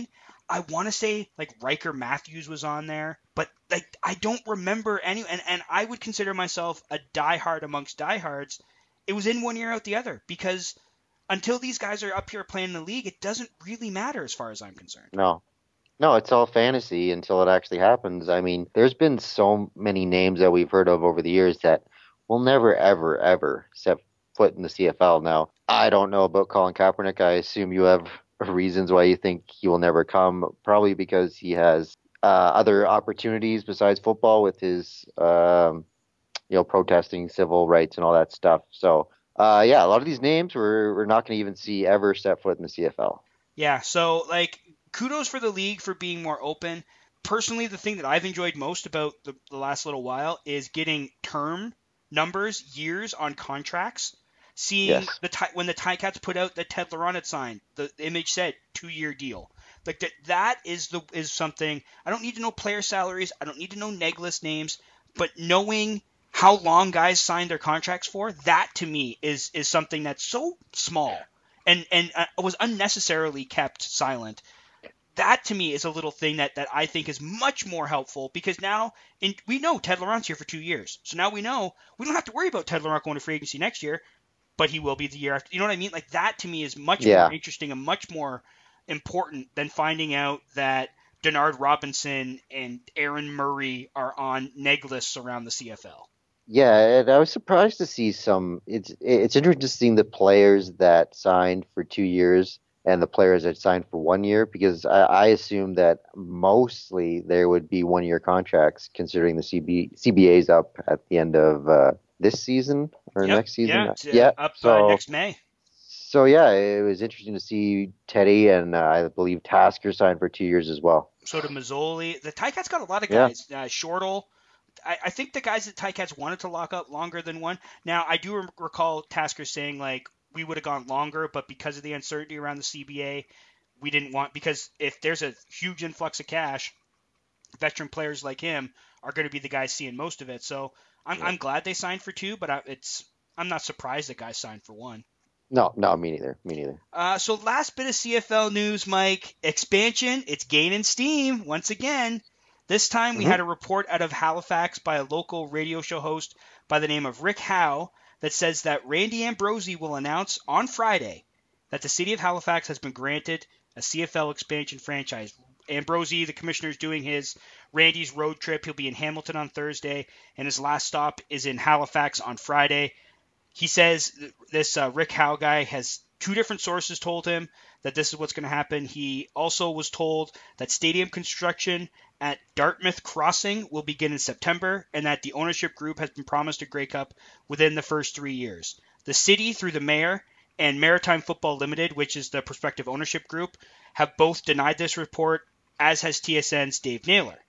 C: I want to say like Riker Matthews was on there, but like I don't remember any. And, and I would consider myself a diehard amongst diehards. It was in one ear out the other because until these guys are up here playing in the league, it doesn't really matter as far as I'm concerned.
D: No. No, it's all fantasy until it actually happens. I mean, there's been so many names that we've heard of over the years that will never, ever, ever set foot in the C F L. Now, I don't know about Colin Kaepernick. I assume you have reasons why you think he will never come, probably because he has uh, other opportunities besides football with his, um, you know, protesting civil rights and all that stuff. So, uh, yeah, a lot of these names we're, we're not going to even see ever set foot in the C F L.
C: Yeah, so, like, kudos for the league for being more open. Personally, the thing that I've enjoyed most about the, the last little while is getting term numbers, years on contracts. Seeing
D: Yes.
C: the when the Ticats put out that Ted Laurent had signed, the image said two-year deal. Like that, that is the is something. I don't need to know player salaries. I don't need to know neg list names. But knowing how long guys signed their contracts for, that to me is is something that's so small and and uh, was unnecessarily kept silent. That to me is a little thing that, that I think is much more helpful because now in, we know Ted Laurent's here for two years. So now we know we don't have to worry about Ted Laurent going to free agency next year, but he will be the year after. You know what I mean? Like that to me is much
D: Yeah.
C: more interesting and much more important than finding out that Denard Robinson and Aaron Murray are on neg lists around the C F L.
D: Yeah, and I was surprised to see some. It's it's interesting the players that signed for two years and the players that signed for one year because I, I assume that mostly there would be one year contracts considering the C B, C B A's up at the end of uh, this season or
C: Yep,
D: next season.
C: Yeah, it's, uh,
D: yeah.
C: up
D: so,
C: uh, next May.
D: So yeah, it was interesting to see Teddy and uh, I believe Tasker signed for two years as well.
C: So did Mazzoli. The Ticats got a lot of
D: Yeah.
C: guys. Uh, Shortle. I, I think the guys that Ticats wanted to lock up longer than one. Now, I do re- recall Tasker saying, like, we would have gone longer, but because of the uncertainty around the C B A, we didn't want – because if there's a huge influx of cash, veteran players like him are going to be the guys seeing most of it. So I'm,
D: Yeah.
C: I'm glad they signed for two, but I, it's I'm not surprised that guys signed for one.
D: No, no, me neither. Me neither.
C: Uh, so last bit of C F L news, Mike. Expansion, it's gaining steam once again. This time we
D: Mhm.
C: had a report out of Halifax by a local radio show host by the name of Rick Howe that says that Randy Ambrosie will announce on Friday that the city of Halifax has been granted a C F L expansion franchise. Ambrosie, the commissioner, is doing his Randy's road trip. He'll be in Hamilton on Thursday, and his last stop is in Halifax on Friday. He says this uh, Rick Howe guy has two different sources told him that this is what's going to happen. He also was told that stadium construction at Dartmouth Crossing will begin in September and that the ownership group has been promised a Grey Cup within the first three years. The city, through the mayor, and Maritime Football Limited, which is the prospective ownership group, have both denied this report, as has T S N's Dave Naylor.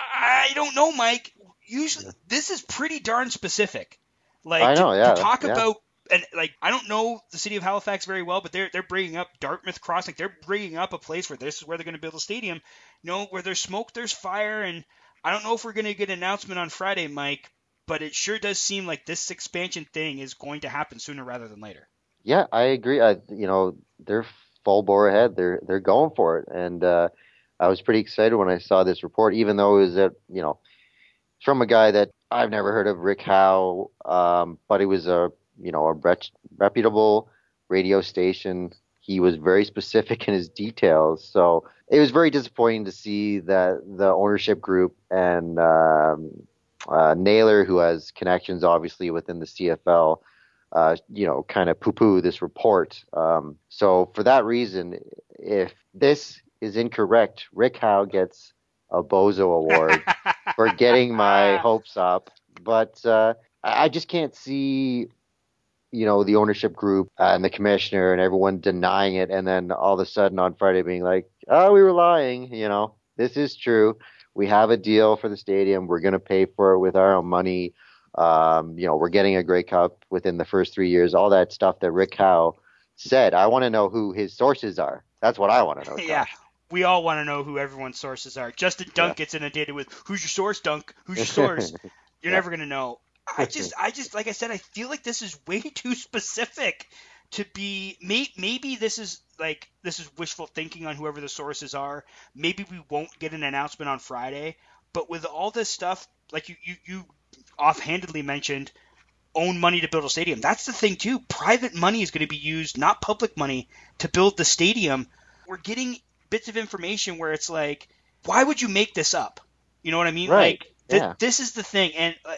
C: I don't know, Mike. Usually, this is pretty darn specific. Like
D: I know,
C: to,
D: yeah,
C: to talk
D: yeah.
C: about, and like I don't know the city of Halifax very well, but they're they're bringing up Dartmouth Crossing. They're bringing up a place where this is where they're going to build a stadium. You know, where there's smoke, there's fire, and I don't know if we're going to get an announcement on Friday, Mike. But it sure does seem like this expansion thing is going to happen sooner rather than later.
D: Yeah, I agree. I, you know, they're full bore ahead. They're they're going for it, and uh, I was pretty excited when I saw this report, even though it was at you know from a guy that I've never heard of, Rick Howe, um, but it was a you know a ret- reputable radio station. He was very specific in his details, so it was very disappointing to see that the ownership group and um, uh, Naylor, who has connections obviously within the C F L, uh, you know, kind of poo-poo this report. Um, so for that reason, if this is incorrect, Rick Howe gets a Bozo Award for getting my hopes up. But uh, I I just can't see, you know, the ownership group and the commissioner and everyone denying it, and then all of a sudden on Friday being like, "Oh, we were lying." You know, this is true. We have a deal for the stadium. We're going to pay for it with our own money. Um, you know, we're getting a Grey Cup within the first three years. All that stuff that Rick Howe said. I want to know who his sources are. That's what I want to know. Josh.
C: Yeah, we all want to know who everyone's sources are. Justin Dunk
D: Yeah.
C: gets inundated with, "Who's your source, Dunk? Who's your source?" You're
D: Yeah.
C: never gonna know. I just, I just, like I said, I feel like this is way too specific to be. May, maybe this is like this is wishful thinking on whoever the sources are. Maybe we won't get an announcement on Friday, but with all this stuff, like you, you, you offhandedly mentioned, own money to build a stadium. That's the thing too. Private money is going to be used, not public money, to build the stadium. We're getting bits of information where it's like, why would you make this up? You know what I mean?
D: Right.
C: Like th-
D: Yeah.
C: this is the thing, and uh,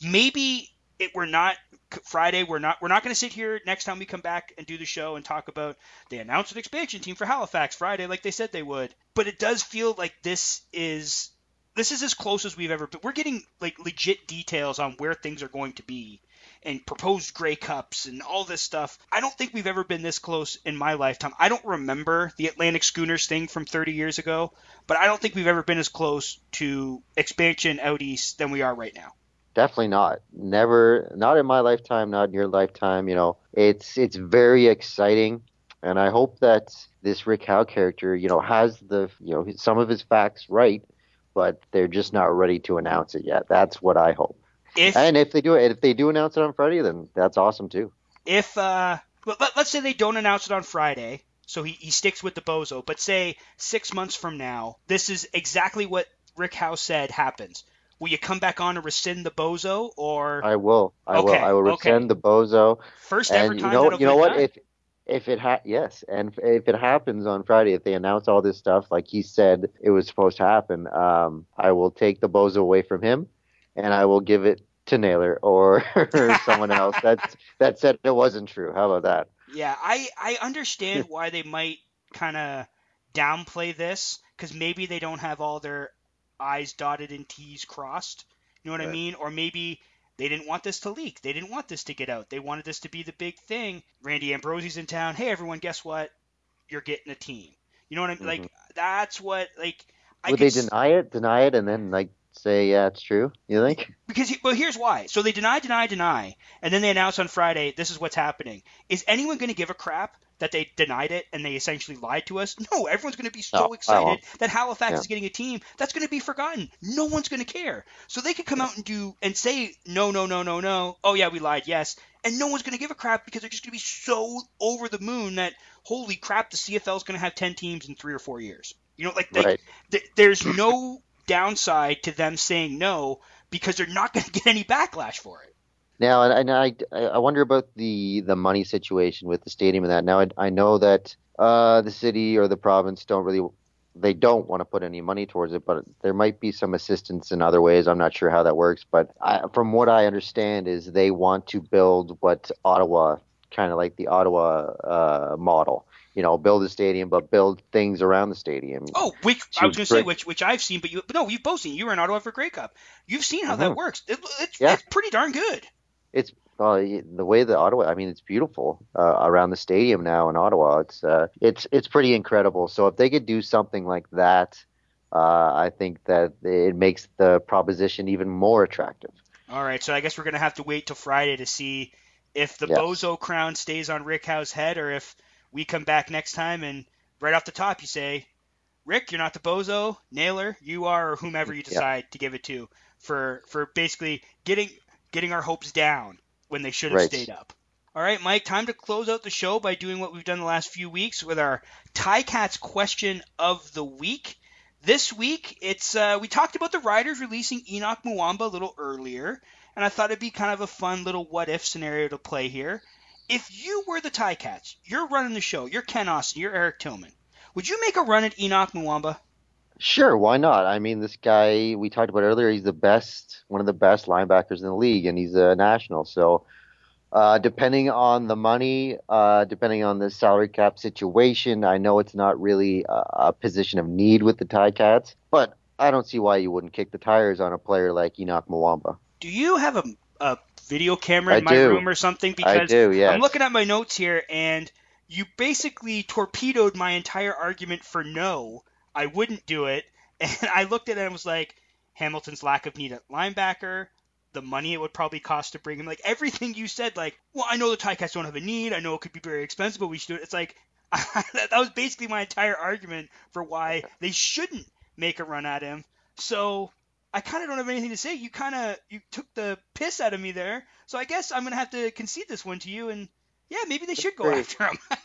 C: maybe it we're not Friday. We're not we're not going to sit here next time we come back and do the show and talk about they announced an expansion team for Halifax Friday like they said they would. But it does feel like this is this is as close as we've ever been. We're getting like legit details on where things are going to be and proposed Grey Cups and all this stuff. I don't think we've ever been this close in my lifetime. I don't remember the Atlantic Schooners thing from thirty years ago, but I don't think we've ever been as close to expansion out east than we are right now.
D: Definitely not. Never, not in my lifetime, not in your lifetime. You know, it's it's very exciting, and I hope that this Rick Howe character, you know, has the you know some of his facts right, but they're just not ready to announce it yet. That's what I hope.
C: If,
D: and if they do it, if they do announce it on Friday, then that's awesome too.
C: If uh, let, let's say they don't announce it on Friday, so he, he sticks with the bozo. But say six months from now, this is exactly what Rick Howe said happens. Will you come back on to rescind the bozo, or
D: I will. I
C: okay,
D: will. I will rescind
C: okay.
D: the bozo.
C: First
D: and
C: ever time.
D: You know.
C: That'll
D: You know
C: be
D: what?
C: done.
D: If if it ha- yes, and if it happens on Friday, if they announce all this stuff like he said it was supposed to happen, um, I will take the bozo away from him, and I will give it to Naylor or someone else that that said it wasn't true. How about that?
C: Yeah, I I understand why they might kind of downplay this because maybe they don't have all their I's dotted and T's crossed. You know what
D: Right.
C: I mean? Or maybe they didn't want this to leak. They didn't want this to get out. They wanted this to be the big thing. Randy Ambrosie's in town. Hey, everyone, guess what? You're getting a team. You know what I mean?
D: Mhm.
C: Like, that's what, like, I
D: Would
C: could
D: they
C: s-
D: deny it? Deny it, and then like say, yeah, it's true. You think?
C: Because, well, here's why. So they deny, deny, deny, and then they announce on Friday, this is what's happening. Is anyone going to give a crap that they denied it and they essentially lied to us? No, everyone's going to be so
D: No, I
C: excited
D: won't.
C: that Halifax
D: Yeah.
C: is getting a team. That's going to be forgotten. No one's going to care. So they could come out and do and say, no, no, no, no, no. Oh, yeah, we lied, yes. And no one's going to give a crap because they're just going to be so over the moon that, holy crap, the C F L is going to have ten teams in three or four years. You know, like, like
D: Right.
C: th- there's no downside to them saying no because they're not going to get any backlash for it.
D: Now, and, and I, I wonder about the, the money situation with the stadium and that. Now, I, I know that uh, the city or the province don't really, they don't want to put any money towards it, but there might be some assistance in other ways. I'm not sure how that works, but I, from what I understand is they want to build what Ottawa, kind of like the Ottawa uh, model. You know, build a stadium, but build things around the stadium.
C: Oh, which
D: To
C: I was going to say,
D: bring-
C: which which I've seen, but you, but no, you've both seen. You were in Ottawa for Grey Cup. You've seen how that
D: Mhm.
C: works. It, it's
D: Yeah.
C: it's pretty darn good.
D: It's uh, the way that Ottawa. I mean, it's beautiful uh, around the stadium now in Ottawa. It's uh, it's it's pretty incredible. So if they could do something like that, uh, I think that it makes the proposition even more attractive.
C: All right, so I guess we're going to have to wait till Friday to see if the
D: Yes.
C: bozo crown stays on Rick Howe's head, or if we come back next time and right off the top you say, Rick, you're not the bozo. Naylor, you are, or whomever you
D: Yeah.
C: decide to give it to, for for basically getting getting our hopes down when they should have
D: Right.
C: stayed up. All right, Mike, time to close out the show by doing what we've done the last few weeks with our Ticats question of the week. This week, it's uh, we talked about the Riders releasing Enoch Muamba a little earlier, and I thought it'd be kind of a fun little what-if scenario to play here. If you were the Ticats, you're running the show, you're Ken Austin, you're Eric Tillman, would you make a run at Enoch Muamba?
D: Sure, why not? I mean, this guy we talked about earlier, he's the best, one of the best linebackers in the league, and he's a national. So, uh, depending on the money, uh, depending on the salary cap situation, I know it's not really a, a position of need with the Ticats, but I don't see why you wouldn't kick the tires on a player like Enoch Muamba.
C: Do you have a, a video camera in
D: I
C: my
D: do.
C: room or something?
D: I
C: Because
D: do, yes.
C: I'm looking at my notes here, and you basically torpedoed my entire argument for no, I wouldn't do it. And I looked at it and was like, Hamilton's lack of need at linebacker, the money it would probably cost to bring him, like everything you said, like, well, I know the Ticats don't have a need, I know it could be very expensive, but we should do it. It's like, that was basically my entire argument for why they shouldn't make a run at him. So I kind of don't have anything to say. You kind of, you took the piss out of me there. So I guess I'm going to have to concede this one to you, and yeah, maybe they should go
D: great.
C: after him.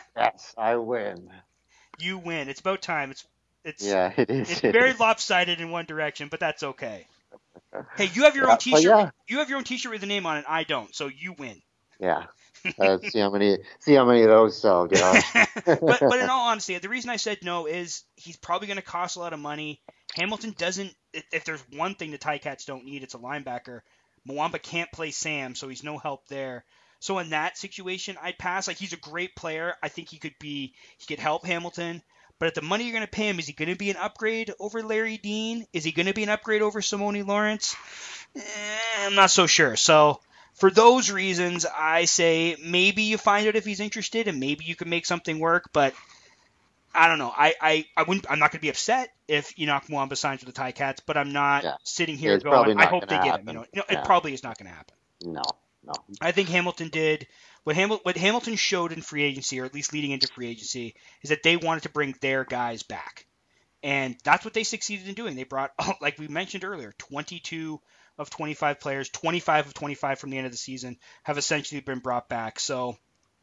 D: Yes, I win.
C: You win. It's about time. It's it's
D: Yeah, it is.
C: it's
D: it
C: very
D: is.
C: lopsided in one direction, but that's okay. Hey, you have your
D: Yeah,
C: own
D: but
C: T-shirt.
D: yeah,
C: You have your own T-shirt with a name on it. I don't, so you win.
D: yeah. Let's see how many see how many of those sell, Josh.
C: but but in all honesty, the reason I said no is he's probably going to cost a lot of money. Hamilton doesn't. If, if there's one thing the Ticats don't need, it's a linebacker. Mwamba can't play Sam, so he's no help there. So in that situation, I'd pass. Like, he's a great player. I think he could be. He could help Hamilton. But at the money you're going to pay him, is he going to be an upgrade over Larry Dean? Is he going to be an upgrade over Simone Lawrence? Eh, I'm not so sure. So for those reasons, I say maybe you find out if he's interested, and maybe you can make something work. But I don't know. I, I, I wouldn't. I'm not going to be upset if Enoch Mwamba signs with the Ticats, but I'm not
D: Yeah.
C: sitting here
D: It's probably
C: going, I
D: not
C: hope they
D: gonna
C: get
D: happen.
C: him. You know, no,
D: Yeah.
C: it probably is not going to happen.
D: No, no.
C: I think Hamilton did what Hamilton what Hamilton showed in free agency, or at least leading into free agency, is that they wanted to bring their guys back, and that's what they succeeded in doing. They brought, like we mentioned earlier, twenty-two of twenty-five players, twenty-five of twenty-five from the end of the season have essentially been brought back. So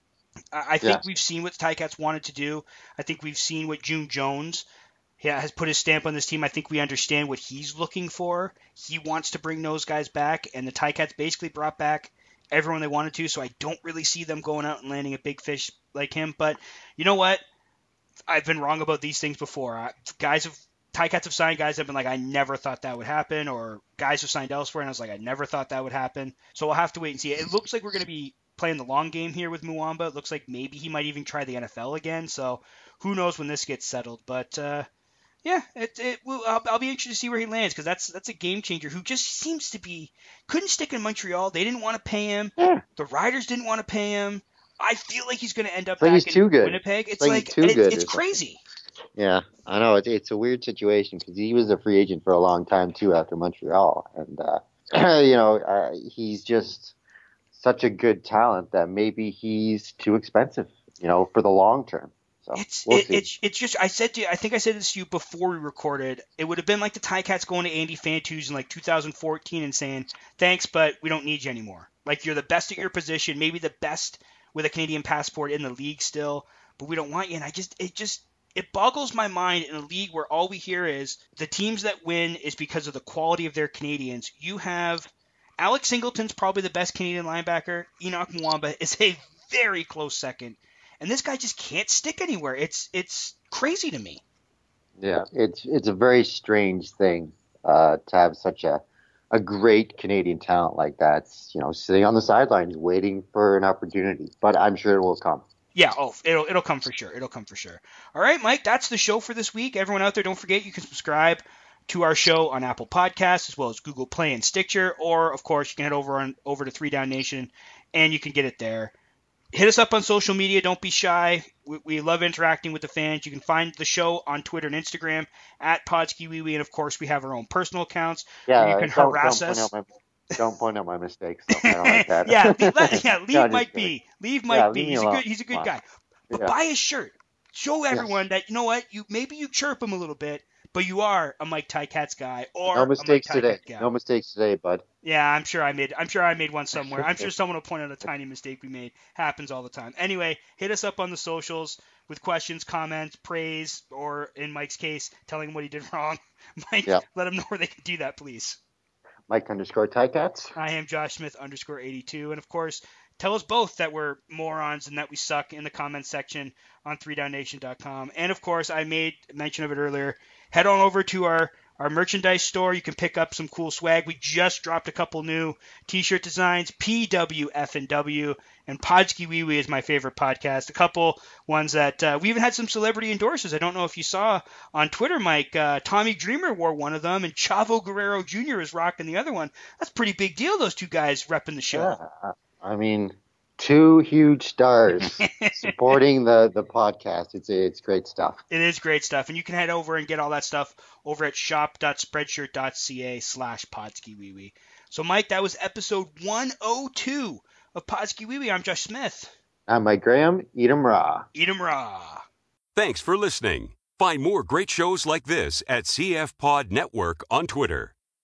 C: I I think
D: Yeah.
C: we've seen what the Ticats wanted to do. I think we've seen what June Jones yeah, has put his stamp on this team. I think we understand what he's looking for. He wants to bring those guys back, and the Ticats basically brought back everyone they wanted to, so I don't really see them going out and landing a big fish like him. But you know what? I've been wrong about these things before. Uh, guys have Ticats have signed guys that have been like, I never thought that would happen, or guys have signed elsewhere, and I was like, I never thought that would happen. So we'll have to wait and see. It looks like we're going to be playing the long game here with Mwamba. It looks like maybe he might even try the N F L again. So who knows when this gets settled? But uh, yeah, it, it will. I'll, I'll be interested to see where he lands, because that's that's a game changer who just seems to be couldn't stick in Montreal. They didn't want to pay him.
D: Yeah.
C: The Riders didn't want to pay him. I feel like he's going to end up
D: It's like
C: back
D: he's
C: in
D: too good.
C: Winnipeg. It's,
D: It's like
C: like,
D: he's too
C: it-
D: good
C: it's
D: or something.
C: crazy.
D: Yeah, I know. It's, it's a weird situation because he was a free agent for a long time, too, after Montreal. And, uh, you know, uh, he's just such a good talent that maybe he's too expensive, you know, for the long term. So
C: It's
D: we'll
C: it,
D: see.
C: it's it's just I said to you, I think I said this to you before we recorded. It would have been like the Ticats going to Andy Fantus in like two thousand fourteen and saying, "Thanks, but we don't need you anymore. Like, you're the best at your position, maybe the best with a Canadian passport in the league still, but we don't want you." And I just it just it boggles my mind in a league where all we hear is the teams that win is because of the quality of their Canadians. You have Alex Singleton's probably the best Canadian linebacker. Enoch Mwamba is a very close second. And this guy just can't stick anywhere. It's it's crazy to me.
D: Yeah, it's it's a very strange thing uh, to have such a a great Canadian talent like that, you know, sitting on the sidelines waiting for an opportunity. But I'm sure it will come.
C: Yeah, oh, it'll it'll come for sure. It'll come for sure. All right, Mike, that's the show for this week. Everyone out there, don't forget you can subscribe to our show on Apple Podcasts as well as Google Play and Stitcher, or of course you can head over on over to Three Down Nation and you can get it there. Hit us up on social media. Don't be shy. We, we love interacting with the fans. You can find the show on Twitter and Instagram at PodskiWiwi, and of course we have our own personal accounts
D: Yeah,
C: where you can
D: don't,
C: harass
D: don't
C: us.
D: Point out my, don't point out my mistakes. Though. I don't like that.
C: yeah, leave, let, yeah, leave
D: No, just
C: Mike
D: kidding.
C: be. Leave Mike
D: Yeah,
C: be.
D: leave me
C: He's a
D: alone.
C: good. He's a good
D: Come on.
C: guy. But
D: Yeah.
C: buy his shirt. Show everyone that, you know what, you maybe you chirp him a little bit, but you are a Mike Ticats guy or
D: No
C: a
D: mistakes
C: Mike
D: today.
C: Ticats guy.
D: No mistakes today, bud.
C: Yeah, I'm sure I made. I'm sure I made one somewhere. I'm sure someone will point out a tiny mistake we made. Happens all the time. Anyway, hit us up on the socials with questions, comments, praise, or in Mike's case, telling him what he did wrong. Mike,
D: Yep.
C: let him know where they can do that, please.
D: Mike underscore Ticats.
C: I am Josh Smith underscore eighty-two, and of course, tell us both that we're morons and that we suck in the comments section on three down nation dot com. And of course, I made mention of it earlier. Head on over to our, our merchandise store. You can pick up some cool swag. We just dropped a couple new t-shirt designs. P W F and W and Podskiwiwi is my favorite podcast. A couple ones that uh, we even had some celebrity endorsers. I don't know if you saw on Twitter, Mike. Uh, Tommy Dreamer wore one of them, and Chavo Guerrero Junior is rocking the other one. That's a pretty big deal, those two guys repping the show.
D: Yeah, I mean, two huge stars supporting the, the podcast. It's it's great stuff.
C: It is great stuff, and you can head over and get all that stuff over at shop.spreadshirt.ca slash podskiwiwi. So, Mike, that was episode one oh two of Podskiwiwi. I'm Josh Smith.
D: I'm Mike Graham. Eat 'em raw.
C: Eat 'em raw.
A: Thanks for listening. Find more great shows like this at C F Pod Network on Twitter.